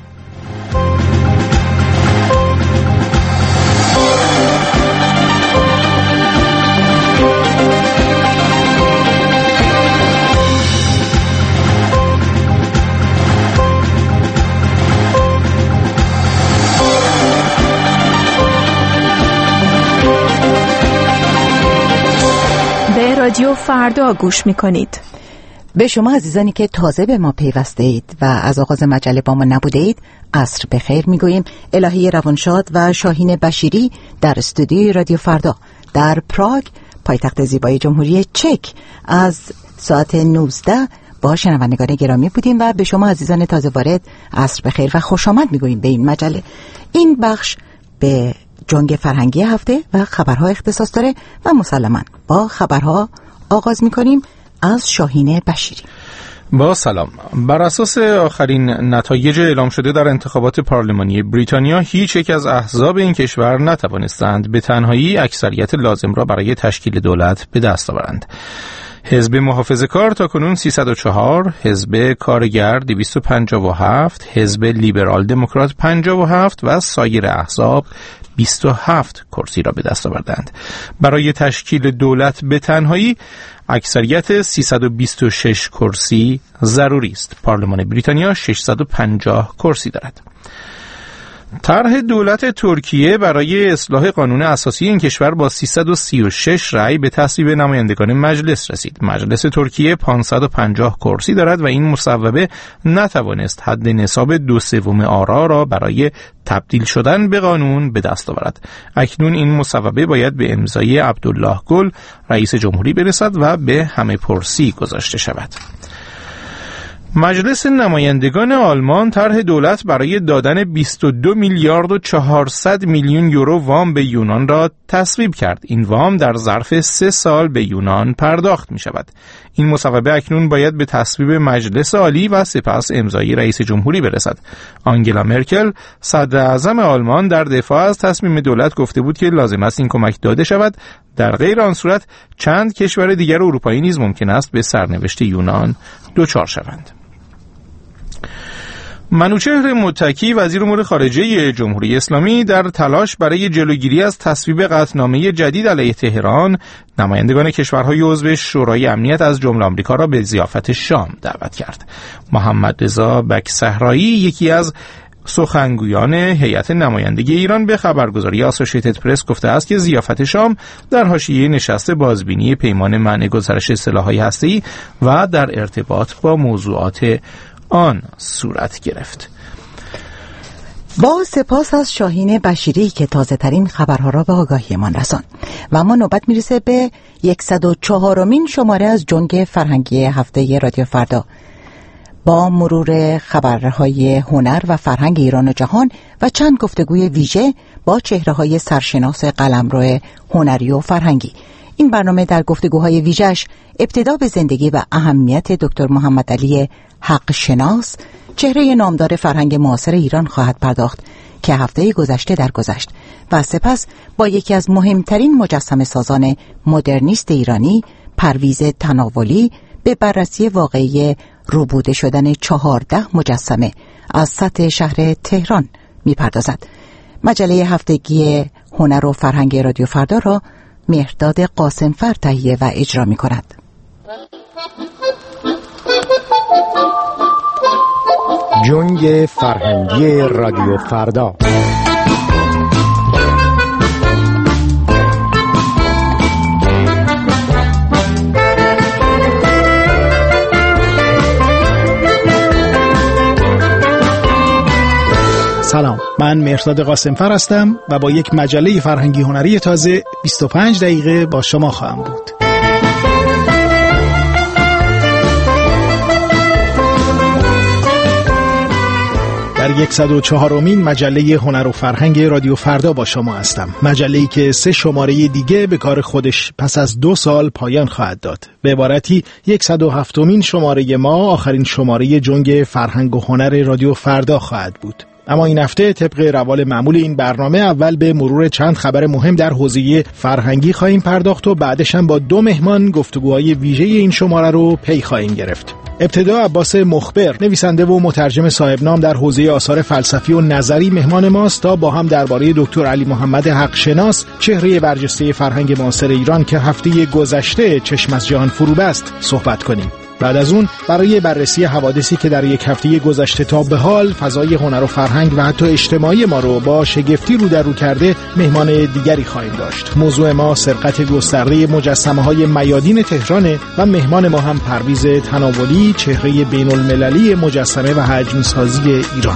رادیو فردا گوش میکنید. به شما عزیزانی که تازه به ما پیوسته اید و از آغاز مجله با ما نبوده اید عصر بخیر میگوییم. الهی روانشاد و شاهین بشیری در استودیوی رادیو فردا در پراگ، پایتخت زیبای جمهوری چک، از ساعت نوزده با شنوندگان گرامی بودیم و به شما عزیزان تازه وارد عصر بخیر و خوش آمد میگوییم به این مجله. این بخش به جنگ فرهنگی هفته و خبرها اختصاص داره و مسلماً با خبرها آغاز میکنیم از شاهین بشیری. با سلام. بر اساس آخرین نتایج اعلام شده در انتخابات پارلمانی بریتانیا، هیچ یک از احزاب این کشور نتوانستند به تنهایی اکثریت لازم را برای تشکیل دولت به دست آورند. حزب محافظه‌کار تاکنون سیصد و چهار، حزب کارگر دویست و پنجاه و هفت، حزب لیبرال دموکرات پنجاه و هفت و سایر احزاب بیست و هفت کرسی را به دست آوردند. برای تشکیل دولت به تنهایی اکثریت سیصد و بیست و شش کرسی ضروری است. پارلمان بریتانیا ششصد و پنجاه کرسی دارد. طرح دولت ترکیه برای اصلاح قانون اساسی این کشور با سیصد و سی و شش رأی به تصویب نمایندگان مجلس رسید. مجلس ترکیه پانصد و پنجاه کرسی دارد و این مصوبه نتوانست حد نصاب دو سوم آرا را برای تبدیل شدن به قانون به دست آورد. اکنون این مصوبه باید به امضای عبدالله گل رئیس جمهوری برسد و به همه پرسی گذاشته شود. مجلس نمایندگان آلمان طرح دولت برای دادن بیست و دو میلیارد و چهارصد میلیون یورو وام به یونان را تصویب کرد. این وام در ظرف سه سال به یونان پرداخت می شود. این مصوبه اکنون باید به تصویب مجلس عالی و سپس امضای رئیس جمهوری برسد. آنگلا مرکل صدر اعظم آلمان در دفاع از تصمیم دولت گفته بود که لازم است این کمک داده شود. در غیر آن صورت چند کشور دیگر اروپایی نیز ممکن است به سرنوشت یونان دچار شوند. منوچهر متکی وزیر امور خارجه جمهوری اسلامی در تلاش برای جلوگیری از تصویب قطعنامه جدید علیه تهران، نمایندگان کشورهای عضو شورای امنیت از جمله آمریکا را به ضیافت شام دعوت کرد. محمد رضا بک‌صحرایی، یکی از سخنگویان هیئت نمایندگی ایران، به خبرگزاری آسوشیتد پرس گفته است که ضیافت شام در حاشیه نشست بازبینی پیمان منع گسترش سلاح‌های هسته‌ای و در ارتباط با موضوعات آن صورت گرفت. با سپاس از شاهین بشیری که تازه ترین خبرها را به آگاهی من رساند و اما نوبت میرسه به صد و چهارمین شماره از جنگ فرهنگی هفته رادیو فردا با مرور خبرهای هنر و فرهنگ ایران و جهان و چند گفتگوی ویژه با چهره‌های سرشناس قلمرو هنری و فرهنگی. این برنامه در گفتگوهای ویژه‌اش ابتدا به زندگی و اهمیت دکتر محمد علی حق شناس، چهره نامدار فرهنگ معاصر ایران خواهد پرداخت که هفته گذشته درگذشت و سپس با یکی از مهمترین مجسمه سازان مدرنیست ایرانی، پرویز تناولی، به بررسی واقعی روبوده شدن چهارده مجسمه از سطح شهر تهران می‌پردازد. مجله هفتگی هنر و فرهنگ رادیو فردا را مهرداد قاسمفر تهیه و اجرا می‌کند. جنگ فرهنگی رادیو فردا. سلام، من مهرداد قاسمفر هستم و با یک مجله فرهنگی هنری تازه بیست و پنج دقیقه با شما خواهم بود. در صد و چهارمین مجله هنر و فرهنگ رادیو فردا با شما هستم. مجله‌ای که سه شماره دیگه به کار خودش پس از دو سال پایان خواهد داد. به عبارتی صد و هفتمین شماره ما آخرین شماره جنگ فرهنگ و هنر رادیو فردا خواهد بود. اما این هفته طبق روال معمول این برنامه اول به مرور چند خبر مهم در حوزه فرهنگی خواهیم پرداخت و بعدش هم با دو مهمان گفتگوهای ویژه این شماره رو پی خواهیم گرفت. ابتدا عباس مخبر، نویسنده و مترجم صاحب نام در حوزه آثار فلسفی و نظری مهمان ماست تا با هم درباره دکتر علی محمد حقشناس، چهره برجسته فرهنگ معاصر ایران که هفته گذشته چشم از جهان فرو بست، صحبت کنیم. بعد از اون برای بررسی حوادثی که در یک هفته گذشته تا به حال فضای هنر و فرهنگ و حتی اجتماعی ما رو با شگفتی رو در رو کرده، مهمان دیگری خواهیم داشت. موضوع ما سرقت گسترده مجسمه‌های میادین تهران و مهمان ما هم پرویز تناولی، چهره بین‌المللی مجسمه و حجم‌سازی ایران.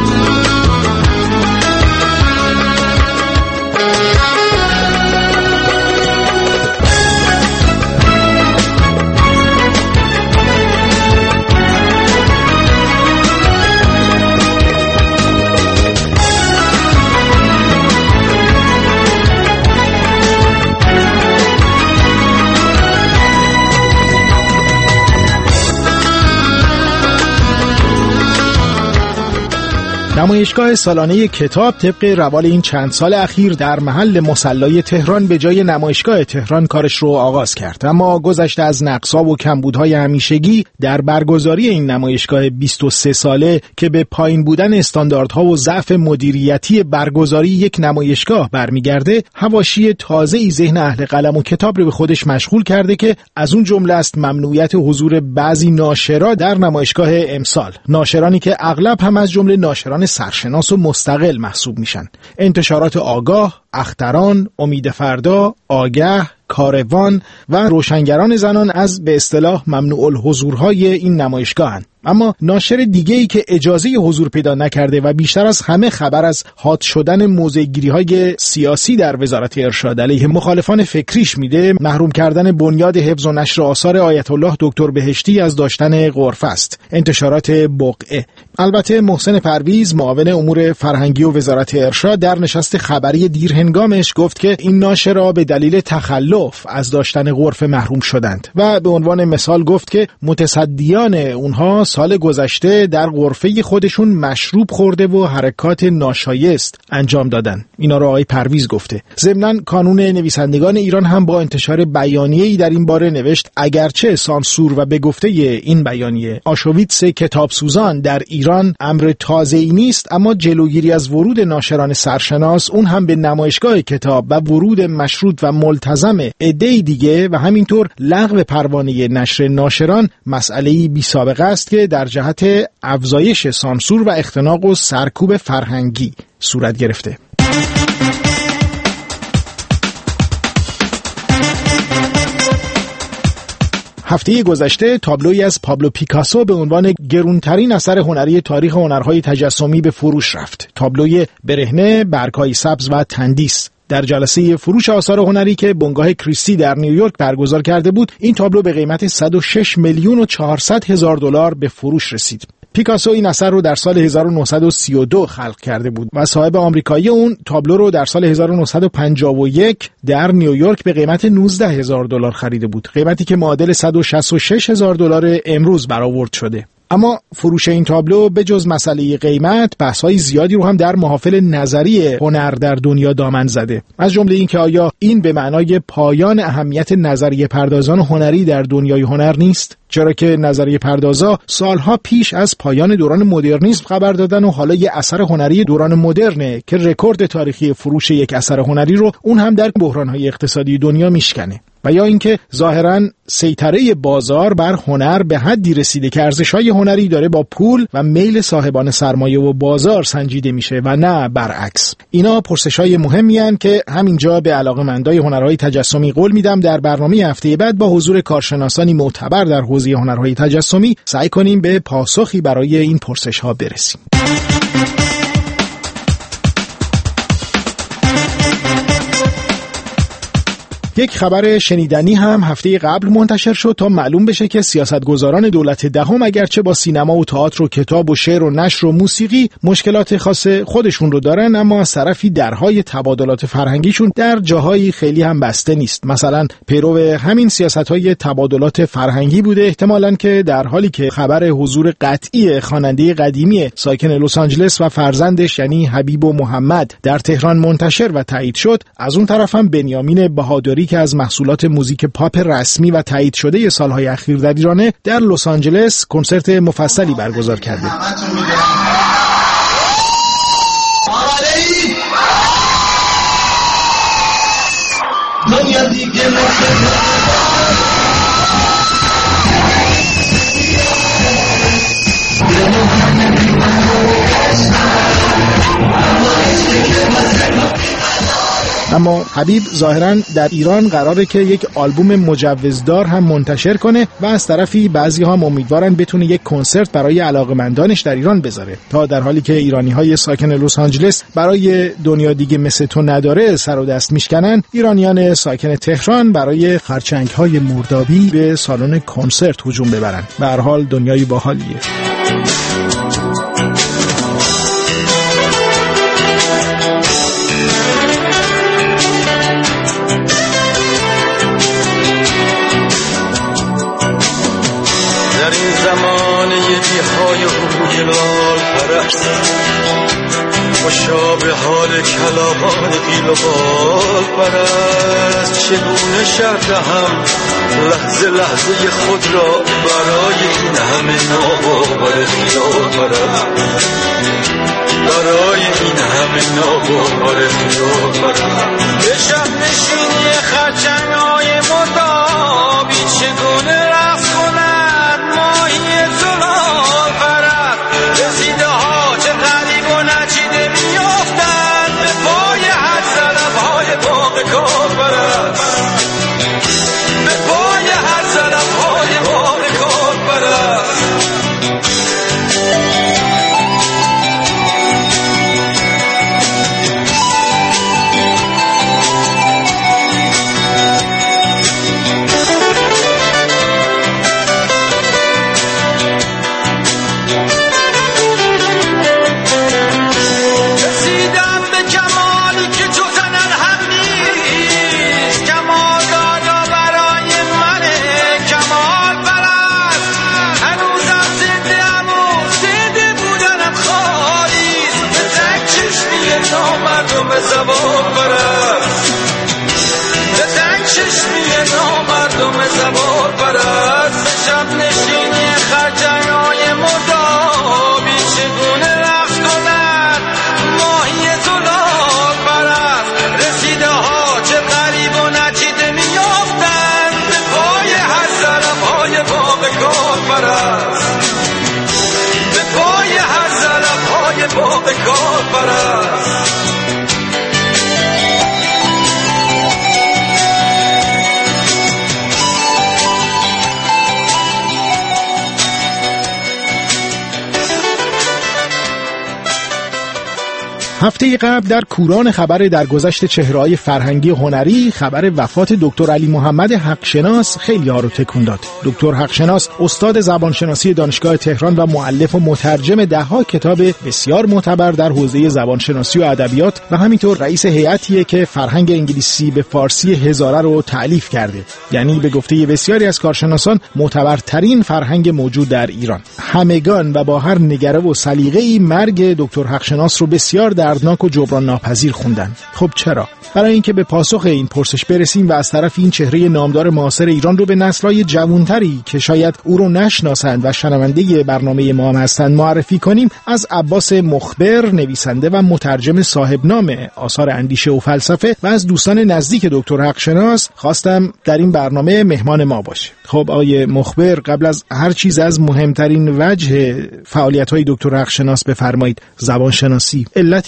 نمایشگاه سالانه کتاب طبق روال این چند سال اخیر در محل مصلی تهران به جای نمایشگاه تهران کارش رو آغاز کرد، اما گذشته از نقص‌ها و کمبودهای همیشگی در برگزاری این نمایشگاه بیست و سه ساله که به پایین بودن استانداردها و ضعف مدیریتی برگزاری یک نمایشگاه برمیگرده، حواشی تازه‌ای ذهن اهل قلم و کتاب رو به خودش مشغول کرده که از اون جمله است ممنوعیت حضور بعضی ناشرا در نمایشگاه امسال، ناشرانی که اغلب هم از جمله ناشران سرشناس و مستقل محسوب میشن. انتشارات آگاه، اختران، امید فردا، آگه، کاروان و روشنگران زنان از به اصطلاح ممنوع الحضورهای این نمایشگاهن. اما ناشر دیگه‌ای که اجازه حضور پیدا نکرده و بیشتر از همه خبر از حاد شدن موضع‌گیری‌های سیاسی در وزارت ارشاد علیه مخالفان فکریش میده، محروم کردن بنیاد حفظ و نشر آثار آیت الله دکتر بهشتی از داشتن غرفه است. انتشارات بقعه. البته محسن پرویز، معاون امور فرهنگی و وزارت ارشاد، در نشست خبری دیرهنگامش گفت که این ناشرا به دلیل تخلف از داشتن غرفه محروم شدند و به عنوان مثال گفت که متصدیان اونها سال گذشته در غرفه خودشون مشروب خورده و حرکات ناشایست انجام دادن. اینا رو آقای پرویز گفته. ضمناً کانون نویسندگان ایران هم با انتشار بیانیه‌ای در این باره نوشت اگرچه سانسور و به گفته این بیانیه آشویتس کتابسوزان در ایران امر تازه‌ای نیست، اما جلوگیری از ورود ناشران سرشناس، اون هم به نمایشگاه کتاب، و ورود مشروط و ملتزم عده‌ای دیگه و همینطور لغو پروانه نشر ناشران مسئله‌ای بی‌سابقه است که در جهت افزایش سانسور و اختناق و سرکوب فرهنگی صورت گرفته. هفته گذشته تابلویی از پابلو پیکاسو به عنوان گرونترین اثر هنری تاریخ هنرهای تجسمی به فروش رفت. تابلوی برهنه، برگ‌های سبز و تندیس. در جلسه فروش آثار هنری که بنگاه کریستی در نیویورک برگزار کرده بود، این تابلو به قیمت صد و شش میلیون و چهارصد هزار دلار به فروش رسید. پیکاسو این اثر رو در سال هزار و نهصد و سی و دو خلق کرده بود و صاحب آمریکایی اون تابلو رو در سال هزار و نهصد و پنجاه و یک در نیویورک به قیمت نوزده هزار دلار خریده بود، قیمتی که معادل صد و شصت و شش هزار دلار امروز برآورد شده. اما فروش این تابلو به جز مسئله قیمت، بحث‌های زیادی رو هم در محافل نظری هنر در دنیا دامن زده. از جمله این که آیا این به معنای پایان اهمیت نظریه پردازان هنری در دنیای هنر نیست؟ چرا که نظریه پردازا سالها پیش از پایان دوران مدرنیسم خبر دادن و حالا یه اثر هنری دوران مدرنه که رکورد تاریخی فروش یک اثر هنری رو اون هم در بحران‌های اقتصادی دنیا میشکنه. و یا اینکه ظاهراً سیطره بازار بر هنر به حدی رسیده که ارزش‌های هنری داره با پول و میل صاحبان سرمایه و بازار سنجیده میشه و نه برعکس. اینا پرسش‌های مهمی هستند که همینجا به علاقه‌مندای هنرهای تجسمی قول میدم در برنامه هفته بعد با حضور کارشناسانی معتبر در حوزه هنرهای تجسمی سعی کنیم به پاسخی برای این پرسش‌ها برسیم. یک خبر شنیدنی هم هفته قبل منتشر شد تا معلوم بشه که سیاستگزاران دولت دهم اگرچه با سینما و تئاتر و کتاب و شعر و نشر و موسیقی مشکلات خاص خودشون رو دارن، اما از طرفی درهای تبادلات فرهنگیشون در جاهایی خیلی هم بسته نیست. مثلا پیرو همین سیاست‌های تبادلات فرهنگی بوده احتمالاً که در حالی که خبر حضور قطعی خواننده قدیمی ساکن لس آنجلس و فرزندش یعنی حبیب و محمد در تهران منتشر و تایید شد، از اون طرف هم بنیامین بهادری که از محصولات موزیک پاپ رسمی و تایید شده سالهای اخیر در ایرانه در لس آنجلس کنسرت مفصلی برگزار کرده. اما حبیب ظاهراً در ایران قراره که یک آلبوم مجوزدار هم منتشر کنه و از طرفی بعضی ها امیدوارن بتونه یک کنسرت برای علاقه‌مندانش در ایران بذاره، تا در حالی که ایرانی‌های ساکن لس آنجلس برای دنیا دیگه مثل تو نداره سر و دست میشکنن، ایرانیان ساکن تهران برای خرچنگ‌های مردابی به سالن کنسرت هجوم ببرن. به هر حال دنیای باحالیه. مشابه حال کلامان قیل و بال پرست، چگونه شرط هم لحظه لحظه خود را برای این همه ناباور خیال پرست، برای این همه ناباور خیال پرست. به شب نشینی خرچنگ‌های مردابی چگونه رقص کند ماهی زلال پرست، رسیده ها چه غریب و نچیده میافتند به پای هر سلب‌های باغ کار پرست، به پای هر سلب‌های باغ کار پرست. زبان پرست، شب نشینی خرچنگ‌های مردابی چگونه رقص کند ماهی زلال پرست، رسیده ها چه غریب و نچیده میافتند به پای هر سلب‌های باغ کار پرست، به پای هر سلب‌های باغ کار پرست. هفته قبل در کوران خبر درگذشت چهره‌های فرهنگی هنری خبر وفات دکتر علی محمد حقشناس خیلی ها رو تکون داد. دکتر حقشناس استاد زبانشناسی دانشگاه تهران و مؤلف و مترجم ده‌ها کتاب بسیار معتبر در حوزه زبانشناسی و ادبیات و همینطور رئیس هیئتیه که فرهنگ انگلیسی به فارسی هزاره رو تألیف کرده، یعنی به گفته بسیاری از کارشناسان معتبرترین فرهنگ موجود در ایران. همگان و با هر نگره و سلیقه‌ای مرگ دکتر حقشناس رو بسیار دردناک و جبران ناپذیر خوندن. خب چرا؟ برای اینکه به پاسخ این پرسش برسیم و از طرف این چهره نامدار معاصر ایران رو به نسل‌های جوان‌تری که شاید او رو نشناسند و شنونده برنامه ما هم هستند معرفی کنیم، از عباس مخبر، نویسنده و مترجم صاحب نام آثار اندیشه و فلسفه و از دوستان نزدیک دکتر حقشناس خواستم در این برنامه مهمان ما باشه. خب آقای مخبر، قبل از هر چیز از مهمترین وجه فعالیت‌های دکتر حقشناس بفرمایید. زبانشناسی علتی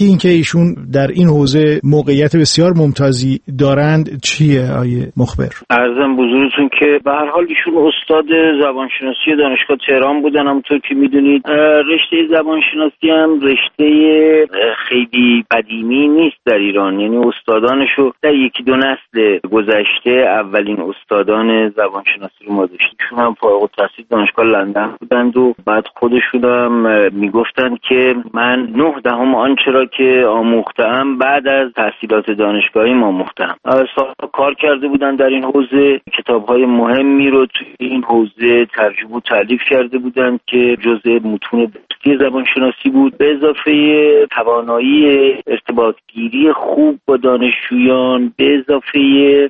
این که ایشون در این حوزه موقعیت بسیار ممتازی دارند چیه آیه مخبر؟ عرضم بزرگتون که به هر حال ایشون استاد زبانشناسی دانشگاه تهران بودن. همونطور که میدونید رشته زبانشناسی هم رشته خیلی قدیمی نیست در ایران، یعنی استادانشو در یکی دو نسل گذشته اولین استادان زبانشناسی رو ما داشتیم. ایشون هم فارغ التحصیل دانشگاه لندن بودند و بعد خودشون هم میگفتن که من نه دهم آنچه را که آموختم بعد از تحصیلات دانشگاهی آموختم. سالها کار کرده بودن در این حوزه، کتاب‌های مهمی رو توی این حوزه ترجمه و تالیف کرده بودند که جزء متون درسی زبانشناسی بود، به اضافه توانایی ارتباطگیری خوب با دانشجویان، به اضافه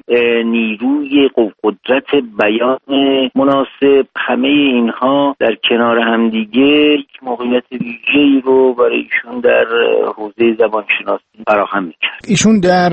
نیروی قدرت بیان مناسب. همه اینها در کنار همدیگه یک موقعیت ویژه‌ای رو برای ایشون در حوزه زبانشناسی فراهم می‌کرد. ایشون در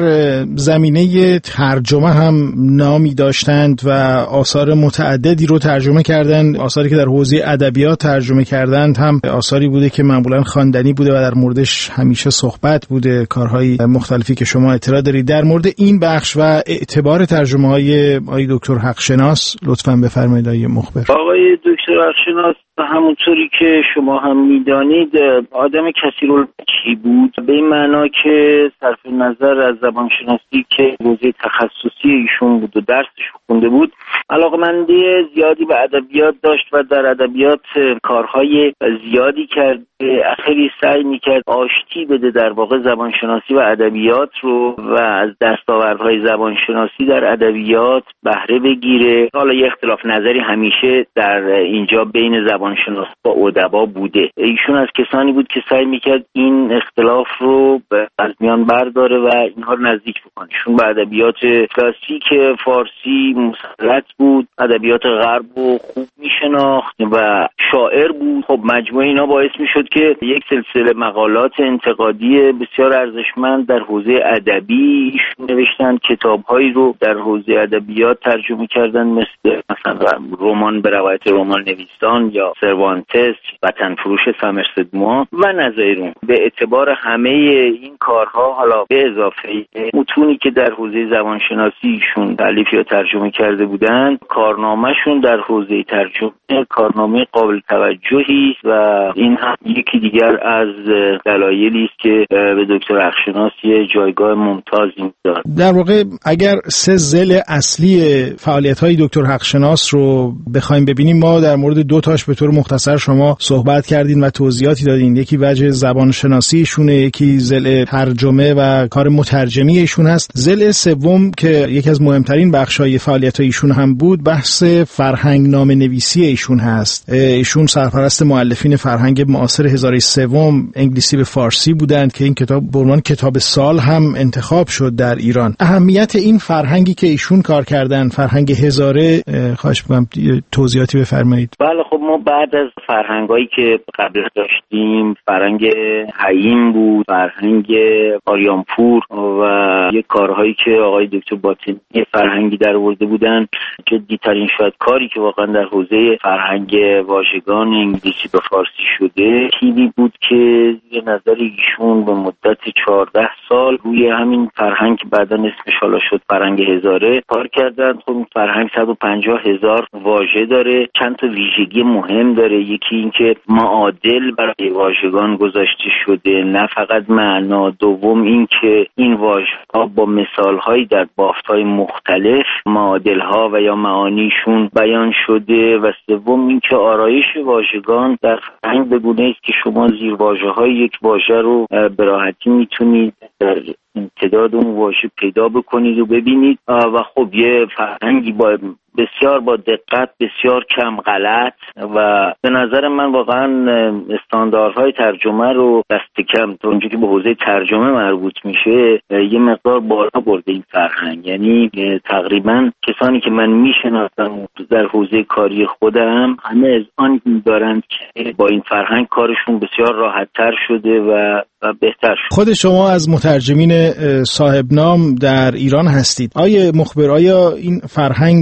زمینه ترجمه هم نامی داشتند و آثار متعددی رو ترجمه کردند. آثاری که در حوزه ادبیات ترجمه کردند هم آثاری بوده که معمولاً خواندنی بوده و در موردش همیشه صحبت بوده، کارهای مختلفی که شما اطلاع دارید. در مورد این بخش و اعتبار ترجمه‌های آقای دکتر حقشناس لطفاً بفرمایید آقای مخبر. آقای دکتر حقشناس همونطوری که شما هم میدانید آدم کثیرالوجهی بود، به این معنا که صرف نظر از زبانشناسی که حوزه تخصصی ایشون بود و درسش خونده بود، علاقمندی زیادی به ادبیات داشت و در ادبیات کارهای زیادی کرد. خیلی سعی میکرد آشتی بده در واقع زبانشناسی و ادبیات رو و از دستاوردهای زبانشناسی در ادبیات بهره بگیره. حالا یه اختلاف نظری همیشه در اینجا بین زبانشناس با ادبا بوده. ایشون از کسانی بود که سعی میکرد این اختلاف رو از میان برداره و اینها رو نزدیک بکنه. ایشون به ادبیات کلاسیک فارسی مسلط بود، ادبیات غرب رو خوب میشناخت و شاعر بود. خب مجموعه اینا باعث میشد که یک سلسله مقالات انتقادی بسیار ارزشمند در حوزه ادبی ایشون نوشتن، کتاب‌هایی رو در حوزه ادبیات ترجمه کردن مثل مثلا رمان به روایت رمان نویسان یا سروانتس، وطن فروش سامرست موآ و نظایر اون. به اعتبار همه این کارها، حالا به اضافه متونی که در حوزه زبانشناسی ایشون تالیف یا ترجمه کرده بودن، کارنامه‌شون در حوزه ترجمه کارنامه قابل توجهی است و این هم یکی دیگر از دلایلی است که به دکتر حقشناس یه جایگاه ممتازی داد. در واقع اگر سه ضلع اصلی فعالیت‌های دکتر حقشناس رو بخوایم ببینیم، ما در مورد دو تاش به طور مختصر شما صحبت کردین و توضیحاتی دادین. یکی وجه زبان شناسی ایشونه، یکی ضلع ترجمه و کار مترجمی ایشون هست. ضلع سوم که یکی از مهمترین بخش‌های فعالیت‌های ایشون هم بود، بحث فرهنگ نامه نویسی ایشون هست. ایشون سرپرست مؤلفین فرهنگ معاصر هزاره سوم انگلیسی به فارسی بودند که این کتاب به عنوان کتاب سال هم انتخاب شد در ایران. اهمیت این فرهنگی که ایشون کار کردن، فرهنگ هزاره، خواهش می‌کنم توضیحاتی بفرمایید. بله خب ما بعد از فرهنگایی که قبل داشتیم، فرهنگ حییم بود، فرهنگ آریانپور و یک کارهایی که آقای دکتر باطنی فرهنگی در آورده بودن، جدی‌ترین شاید کاری که واقعا در حوزه فرهنگ واژگان انگلیسی به فارسی شده چیزی بود که یه نظر ایشون به مدت چهارده سال روی همین فرهنگ بعدا اسمش حالا شد فرهنگ هزاره کار کردن. خب این فرهنگ صد و پنجاه هزار واژه داره، چند تا ویژگی مهم داره. یکی این که معادل برای واژگان گذاشته شده، نه فقط معنا. دوم این که این واژه‌ها با مثال‌هایی در بافت‌های مختلف معادل‌ها و یا معانیشون بیان شده و سوم این که آرایش واژگان در فرهنگ به گونه‌ای است که شما زیر واژه‌های یک واژه رو به راحتی میتونید در امتداد اون واژه پیدا بکنید و ببینید و خب یه فرهنگی با بسیار با دقت، بسیار کم غلط و به نظر من واقعا استانداردهای ترجمه رو دست کم تا اونجا که به حوزه ترجمه مربوط میشه یه مقدار بالا برده این فرهنگ. یعنی تقریبا کسانی که من میشناسم در حوزه کاری خودم همه از آن دارند که با این فرهنگ کارشون بسیار راحت‌تر شده و و بهتر شد. خود شما از مترجمین صاحب نام در ایران هستید. آیا مخبر، آیا این فرهنگ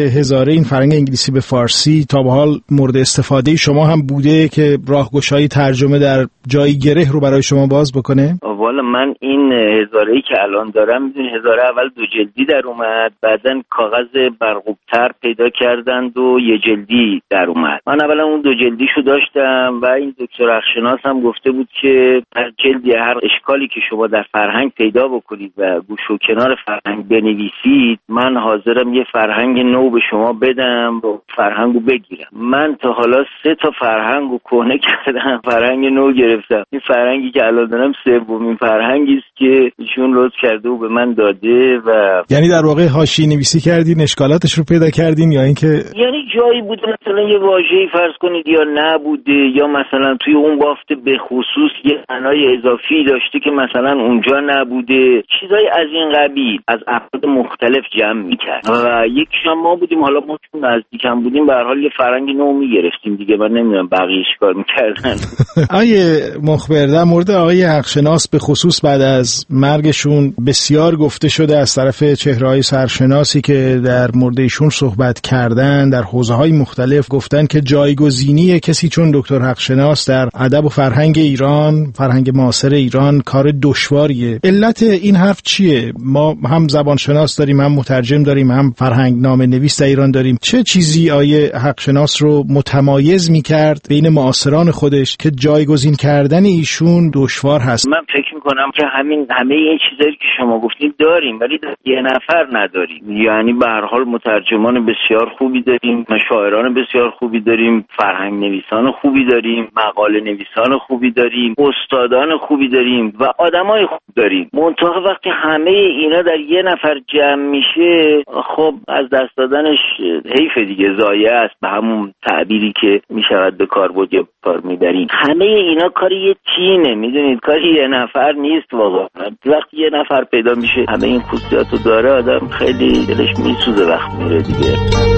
هزاره این فرهنگ انگلیسی به فارسی تا به حال مورد استفاده شما هم بوده که راهگشایی ترجمه در جایی گره رو برای شما باز بکنه؟ والا من این هزاره‌ای که الان دارم، میدونی هزاره اول دو جلدی در اومد، بعدن کاغذ برقوب‌تر پیدا کردند و یه جلدی در اومد. من اولا اون دو جلدیشو داشتم و این دکتر اخشناس هم گفته بود که هر جلدی هر اشکالی که شما در فرهنگ پیدا بکنید و گوش و کنار فرهنگ بنویسید، من حاضرم یه فرهنگ نو به شما بدم و فرهنگو بگیرم. من تا حالا سه تا فرهنگو کهنه کردم، فرهنگ نو گرفتم. این فرهنگی که الان دارم سومین فرهنگی است که ایشون لطف کرده و به من داده. و یعنی در واقع حاشیه نویسی کردین، اشکالاتش رو پیدا کردین، یا اینکه یعنی جایی بوده مثلا یه واژه‌ای فرض کنید یا نبوده، یا مثلا توی اون بافت به خصوص یه معنای اضافی داشته که مثلا اونجا نبوده، چیزای از این قبیل از افراد مختلف جمع می‌کرد. و یکیشون ما بودیم، حالا ما چون نزدیکم بودیم به هر حال یه فرهنگ نو می‌گرفتیم دیگه. من نمیدونم بقیه چیکار می‌کردن. آیه مخبر، در مورد آقای حقشناس به خصوص بعد از مرگشون بسیار گفته شده از طرف چهره‌های سرشناسی که در مورد ایشون صحبت کردن در حوزه‌های مختلف، گفتن که جایگزینی کسی چون دکتر حقشناس در ادب و فرهنگ ایران، فرهنگ معاصر ایران، کار دشواریه. علت این حرف چیه؟ ما هم زبانشناس داریم، هم مترجم داریم، هم فرهنگ نامه نویس در ایران داریم. چه چیزی آیه حقشناس رو متمایز می‌کرد بین معاصران خودش که جایگزین کردن ایشون دشوار هست؟ من فکر می‌کنم که همین همه این چیزایی که شما گفتید داریم، ولی یه نفر نداریم. یعنی به هر حال مترجمان بسیار خوبی داریم، شاعران بسیار خوبی داریم، فرهنگ نویسان خوبی داریم، مقاله نویسان خوبی داریم، استادان خوبی داریم و آدمای خوب داریم. منتها وقتی همه اینا در یه نفر جمع میشه، خب از دست دادنش حیف دیگه، ضایع است، به همون تعبیری که میشود به کار بود یا کار میبریم. همه اینا کاری یه تیمه، میدونید، کاری یه نفر نیست واقعا. وقتی یه نفر پیدا میشه همه این خصوصیاتو داره، آدم خیلی دلش میسوزه وقت میره دیگه.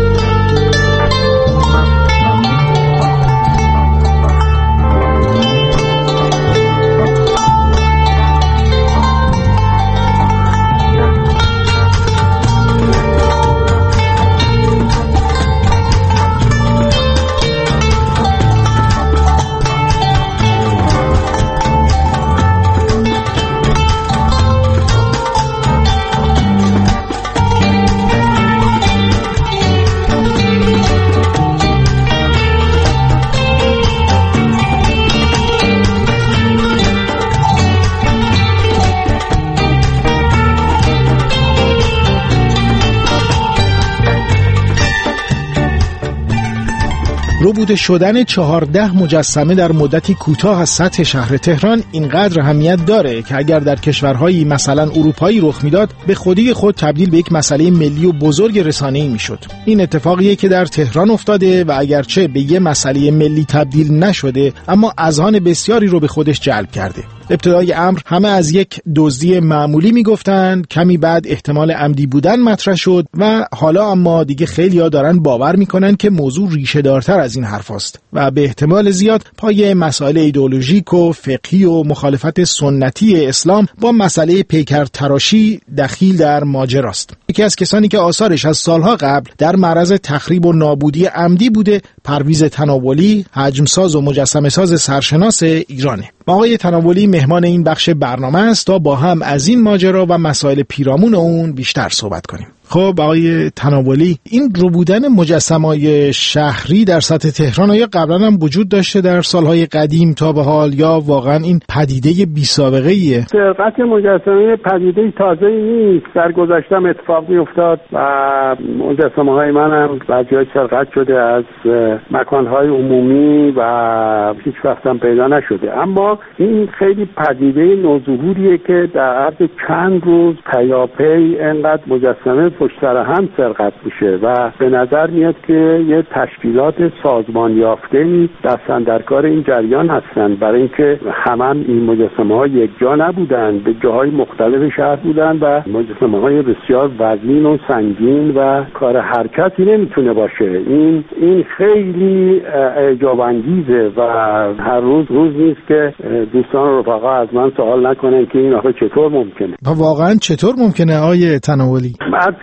ربوده شدن چهارده مجسمه در مدتی کوتاه از سطح شهر تهران اینقدر اهمیت داره که اگر در کشورهایی مثلا اروپایی رخ میداد، به خودی خود تبدیل به یک مسئله ملی و بزرگ رسانه‌ای میشد. این اتفاقیه که در تهران افتاده و اگرچه به یه مسئله ملی تبدیل نشده، اما اذهان بسیاری رو به خودش جلب کرده. ابتدای امر همه از یک دزدی معمولی میگفتند، کمی بعد احتمال عمدی بودن مطرح شد و حالا اما دیگه خیلی‌ها دارن باور میکنن که موضوع ریشه دارتر از این حرفاست و به احتمال زیاد پای مسائل ایدئولوژیک و فقهی و مخالفت سنتی اسلام با مسئله پیکر تراشی دخیل در ماجراست. یکی از کسانی که آثارش از سالها قبل در معرض تخریب و نابودی عمدی بوده، پرویز تناولی، حجمساز و مجسمه ساز سرشناس ایرانه. آقای تناولی مهمان این بخش برنامه است تا با هم از این ماجرا و مسائل پیرامون اون بیشتر صحبت کنیم. خب آقای تناولی، این ربودن مجسمه‌های شهری در سطح تهران آیا قبلا هم وجود داشته در سالهای قدیم تا به حال، یا واقعا این پدیده بی سابقه ایه؟ سرقت مجسمه پدیده تازه‌ای نیست، در گذشته اتفاق می‌افتاد و مجسمه‌های من هم بعضی‌ها سرقت شده از مکان‌های عمومی و هیچ وقت هم پیدا نشده. اما این خیلی پدیده نوظهوریه که در عرض چند روز پیاپی انقدر مجسمه پشت سر هم سرقت میشه و به نظر میاد که یه تشکیلات سازمان یافته‌ای دستن در کار این جریان هستن، برای اینکه همان این مجسمه‌ها یک جا نبودن، به جاهای مختلف شهر بودن و مجسمه‌های بسیار وزین و سنگین و کار هر کسی نمیتونه باشه. این این خیلی اعجاب انگیزه و هر روز روز نیست که دوستان و رفقا از من سوال نکنن که این آخه چطور ممکنه. واقعا چطور ممکنه آقای تناولی؟ عرض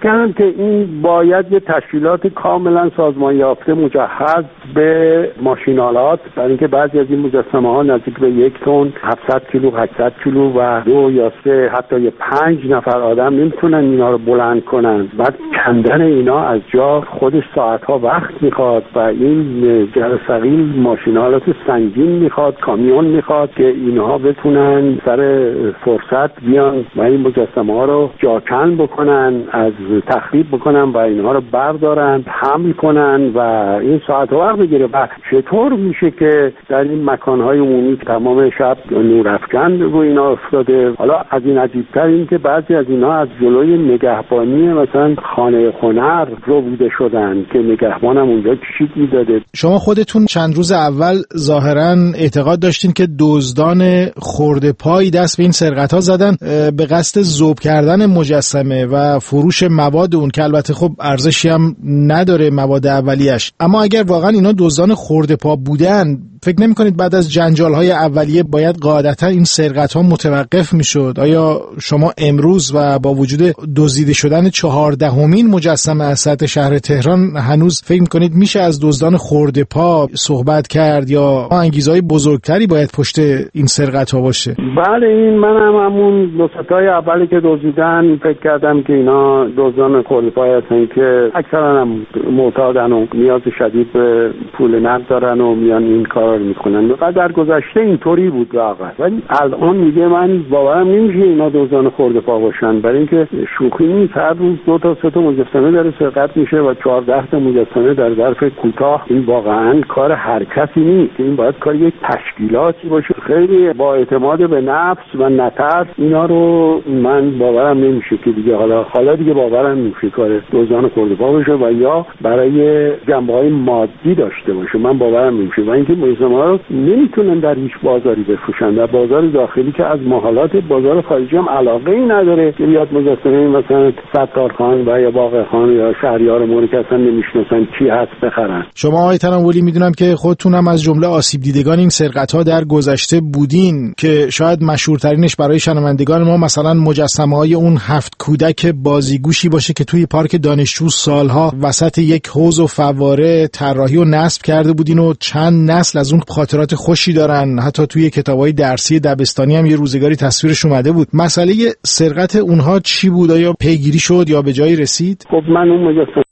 کردن که این باید یه تشکیلات کاملا سازمان یافته مجهز به ماشینالات، برای اینکه بعضی از این مجسمه ها نزدیک به یک تن هفتصد کیلو هشتصد کیلو و دو یا سه حتی یه پنج نفر آدم نمیتونن اینا رو بلند کنن. بعد کندن اینا از جا خودش ساعتها وقت میخواد و این جرثقیل ماشینالات سنگین میخواد، کامیون میخواد که اینها بتونن سر فرصت بیان و این مجسمه ها رو جاکن بکنن، از تخریب بکنن و اینها رو بردارن حمل کنن و این ساعت وقت بگیره. و چطور میشه که در این مکانهای عمومی تمام شب نورافکن رو اینا افتاده؟ حالا از این عجیب‌تر این که بعضی از اینا از جلوی نگهبانی مثلا خانه هنر رو بوده شدن که نگهبانم اونجا کشید میداده. شما خودتون چند روز اول ظاهراً اعتقاد داشتین که دزدان خرده پایی دست به این سرقت‌ها زدن به قصد ذوب کردن مجسمه و فروش مواد اون، که البته خب ارزشی هم نداره مواد اولیه‌اش. اما اگر واقعا اینا دزدان خرده پا بودن، فکر نمی‌کنید بعد از جنجال‌های اولیه باید قاعدتاً این سرقت‌ها متوقف می‌شد؟ آیا شما امروز و با وجود دزدیده شدن چهاردهمین مجسمه از سطح شهر تهران هنوز فکر می‌کنید میشه از دزدان خرده پا صحبت کرد یا انگیزهای بزرگتری باید پشت این سرقت‌ها باشه؟ بله، این منم هم همون دو ستای اولی که دزدیدن فکر کردم که اینا دزدان خرده پای هستن که اکثرا هم معتادن و نیاز شدید به پول نقد دارن و میان این کار میکنن. و در گذشته اینطوری بود واقعا، ولی الان میگه من باورم نمیشه اینا دزدان خرده پا باشن، برای اینکه شوخی نیست. هر روز دو تا سه تا مجسمه داره سرقت میشه و چهارده تا مجسمه در ظرف کوتاه. این واقعا کار هر کسی نیست، این باید کار یک تشکیلاتی باشه خیلی با اعتماد به نفس و نترس. اینا رو من باورم نمیشه که دیگه حالا حالا دیگه باورم نمیشه کار دزدان خرده پا باشه و یا برای جنبه‌های مادی داشته باشه. من باورم نمیشه. و اینکه مجسمه ها رو نمیتونن در هیچ بازاری بفروشن، در بازار داخلی که از محالات بازار خارجی هم علاقه ای نداره که بیاد مجسمه مثلا ستارخان و یا باقرخان یا شهریار موری که اصلا نمیشناسن چی هست بخرن. شما آقای تناولی میدونم که خودتون هم از جمله آسیب دیدگان این سرقت‌ها در گذشته بودین که شاید مشهورترینش برای شنوندگان ما مثلا مجسمه های اون هفت کودک بازیگوشی باشه که توی پارک دانشجو سالها وسط یک حوض و فواره طراحی و نصب کرده بودین و چند نسل از اون خاطرات خوشی دارن. حتی توی کتابای درسی دبستانی هم یه روزگاری تصویرش اومده بود. مسئله سرقت اونها چی بود؟ آیا پیگیری شد یا به جایی رسید؟ خب من اون مجسمه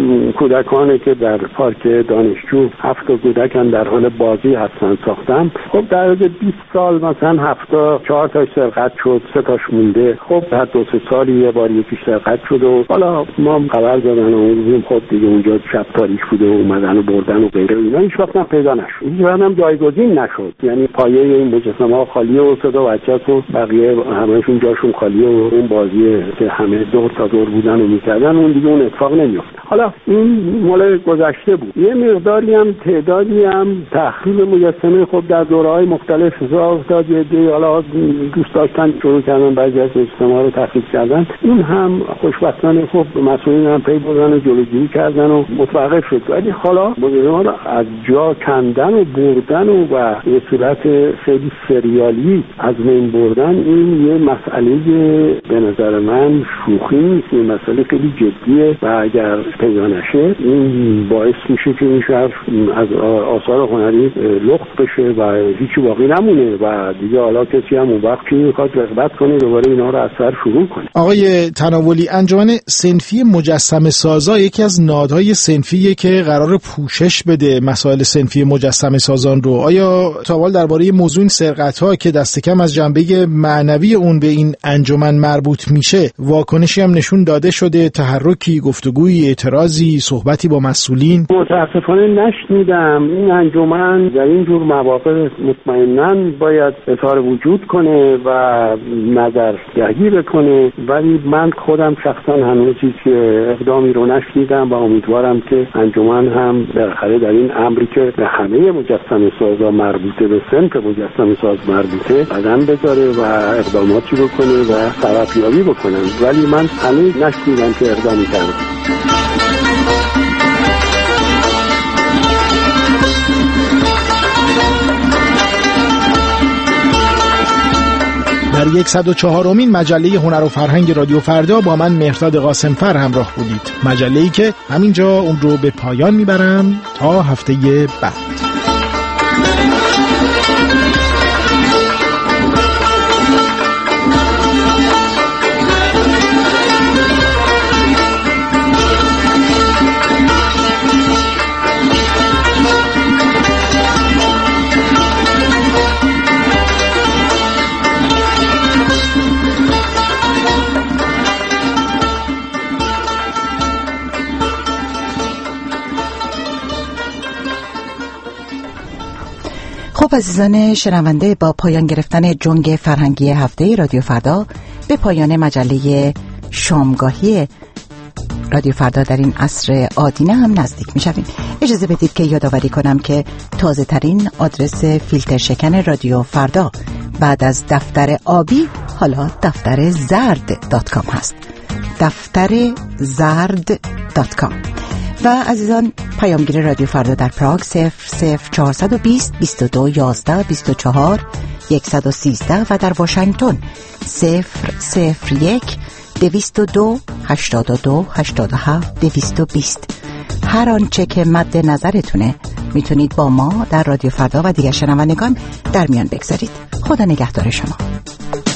کودکانه که در پارک دانشجو هفت کودکان در حال بازی هستن ساختم. خب در از بیست سال مثلا هفتا چهار تاش سرقت شد، سه تاش مونده. خب بعد دو سه سالی یه بار یکیش سرقت شد و حالا ما هم خبر دادن و اون خب دیگه اونجا شب تاریک بوده و اومدن و بردن و غیره. اینا هیچ وقت هم پیدا نشد، هیچ وقت هم جایگزین نشد. یعنی پایه این مجسمه ها خالیه و صدا بچه‌ت و بقیه همه‌شون جاشون خالیه و اون بازی که همه دور تا دور بودن و میکردن اون دیگه اون اتفاق نمیفته. حالا این مال گذشته بود. یه مقداری هم تعدادی هم تخریب مجسمه خب در دوره‌های مختلف اتفاق افتاد. یه دی حالا دوست داشتن شروع کردن بعضی از مجسمه‌ها رو تخریب کردن. این هم خوشبختانه خب مسئولین هم پی بردن و جلوگیری کردن و متوقف شد. ولی حالا مجسمه‌ها رو از جا کندن و بردن و به صورت خیلی سریالی از بین بردن، این یه مسئله به نظر من شوخی نیست، این مسئله خیلی جدیه و اگر پیدا نشه این باعث میشه که این شهر از آثار هنری لخت بشه و هیچی باقی نمونه و دیگه حالا کسی هم اون وقت که میخواد رغبت کنه دوباره اینا رو از سر شروع کنه. آقای تناولی، انجمن صنفی مجسمه سازا یکی از نهادهای صنفیه که قرار پوشش بده مسائل صنفی مجسمه سازان رو. آیا تا حال درباره موضوع این سرقت‌ها که دست کم از جنبه معنوی اون به این انجمن مربوط میشه واکنشی هم نشون داده شده؟ تحرکی، گفتگویی، اعتراضی، صحبتی با مسئولین؟ متاسفانه نشنیدم. این انجمن در این جور مواقع مطمئناً باید اظهار وجود کنه و نظرگهی بکنه، ولی من خودم شخصا هنوز هیچ اقدامی رو نشنیدم و امیدوارم که انجمن هم بالاخره در این امری که به همه مجسمه سازا مربوطه، به صنف مجسمه ساز مربوطه، قدم بذاره و اقداماتی بکنه و طرفیابی بکنن. ولی من هنوز نشنیدم که اقدامی کرده. در صد و چهارمین مجله هنر و فرهنگ رادیو فردا با من مهرداد قاسمفر همراه بودید. مجله‌ای که همینجا اون رو به پایان میبرم تا هفته بعد. خب عزیزان شنونده، با پایان گرفتن جنگ فرهنگی هفته رادیو فردا به پایان مجله شامگاهی رادیو فردا در این عصر آدینه هم نزدیک می شویم. اجازه بدید که یادآوری کنم که تازه ترین آدرس فیلتر شکن رادیو فردا بعد از دفتر آبی حالا دفتر زرد دات کام هست. دفتر زرد دات کام. و عزیزان پیامگیر رادیو فردا در پراگ صفر صفر چهارصد و بیست بیست و دو یازده بیست و چهار صد و سیزده و در واشنگتن صفر صفر یک دویست و دو هشتاد و دو هشتاد و هفت دویست و بیست. هر آنچه که مد نظرتونه میتونید با ما در رادیو فردا و دیگر شنوندگان در میان بگذارید. خدا نگهدار شما.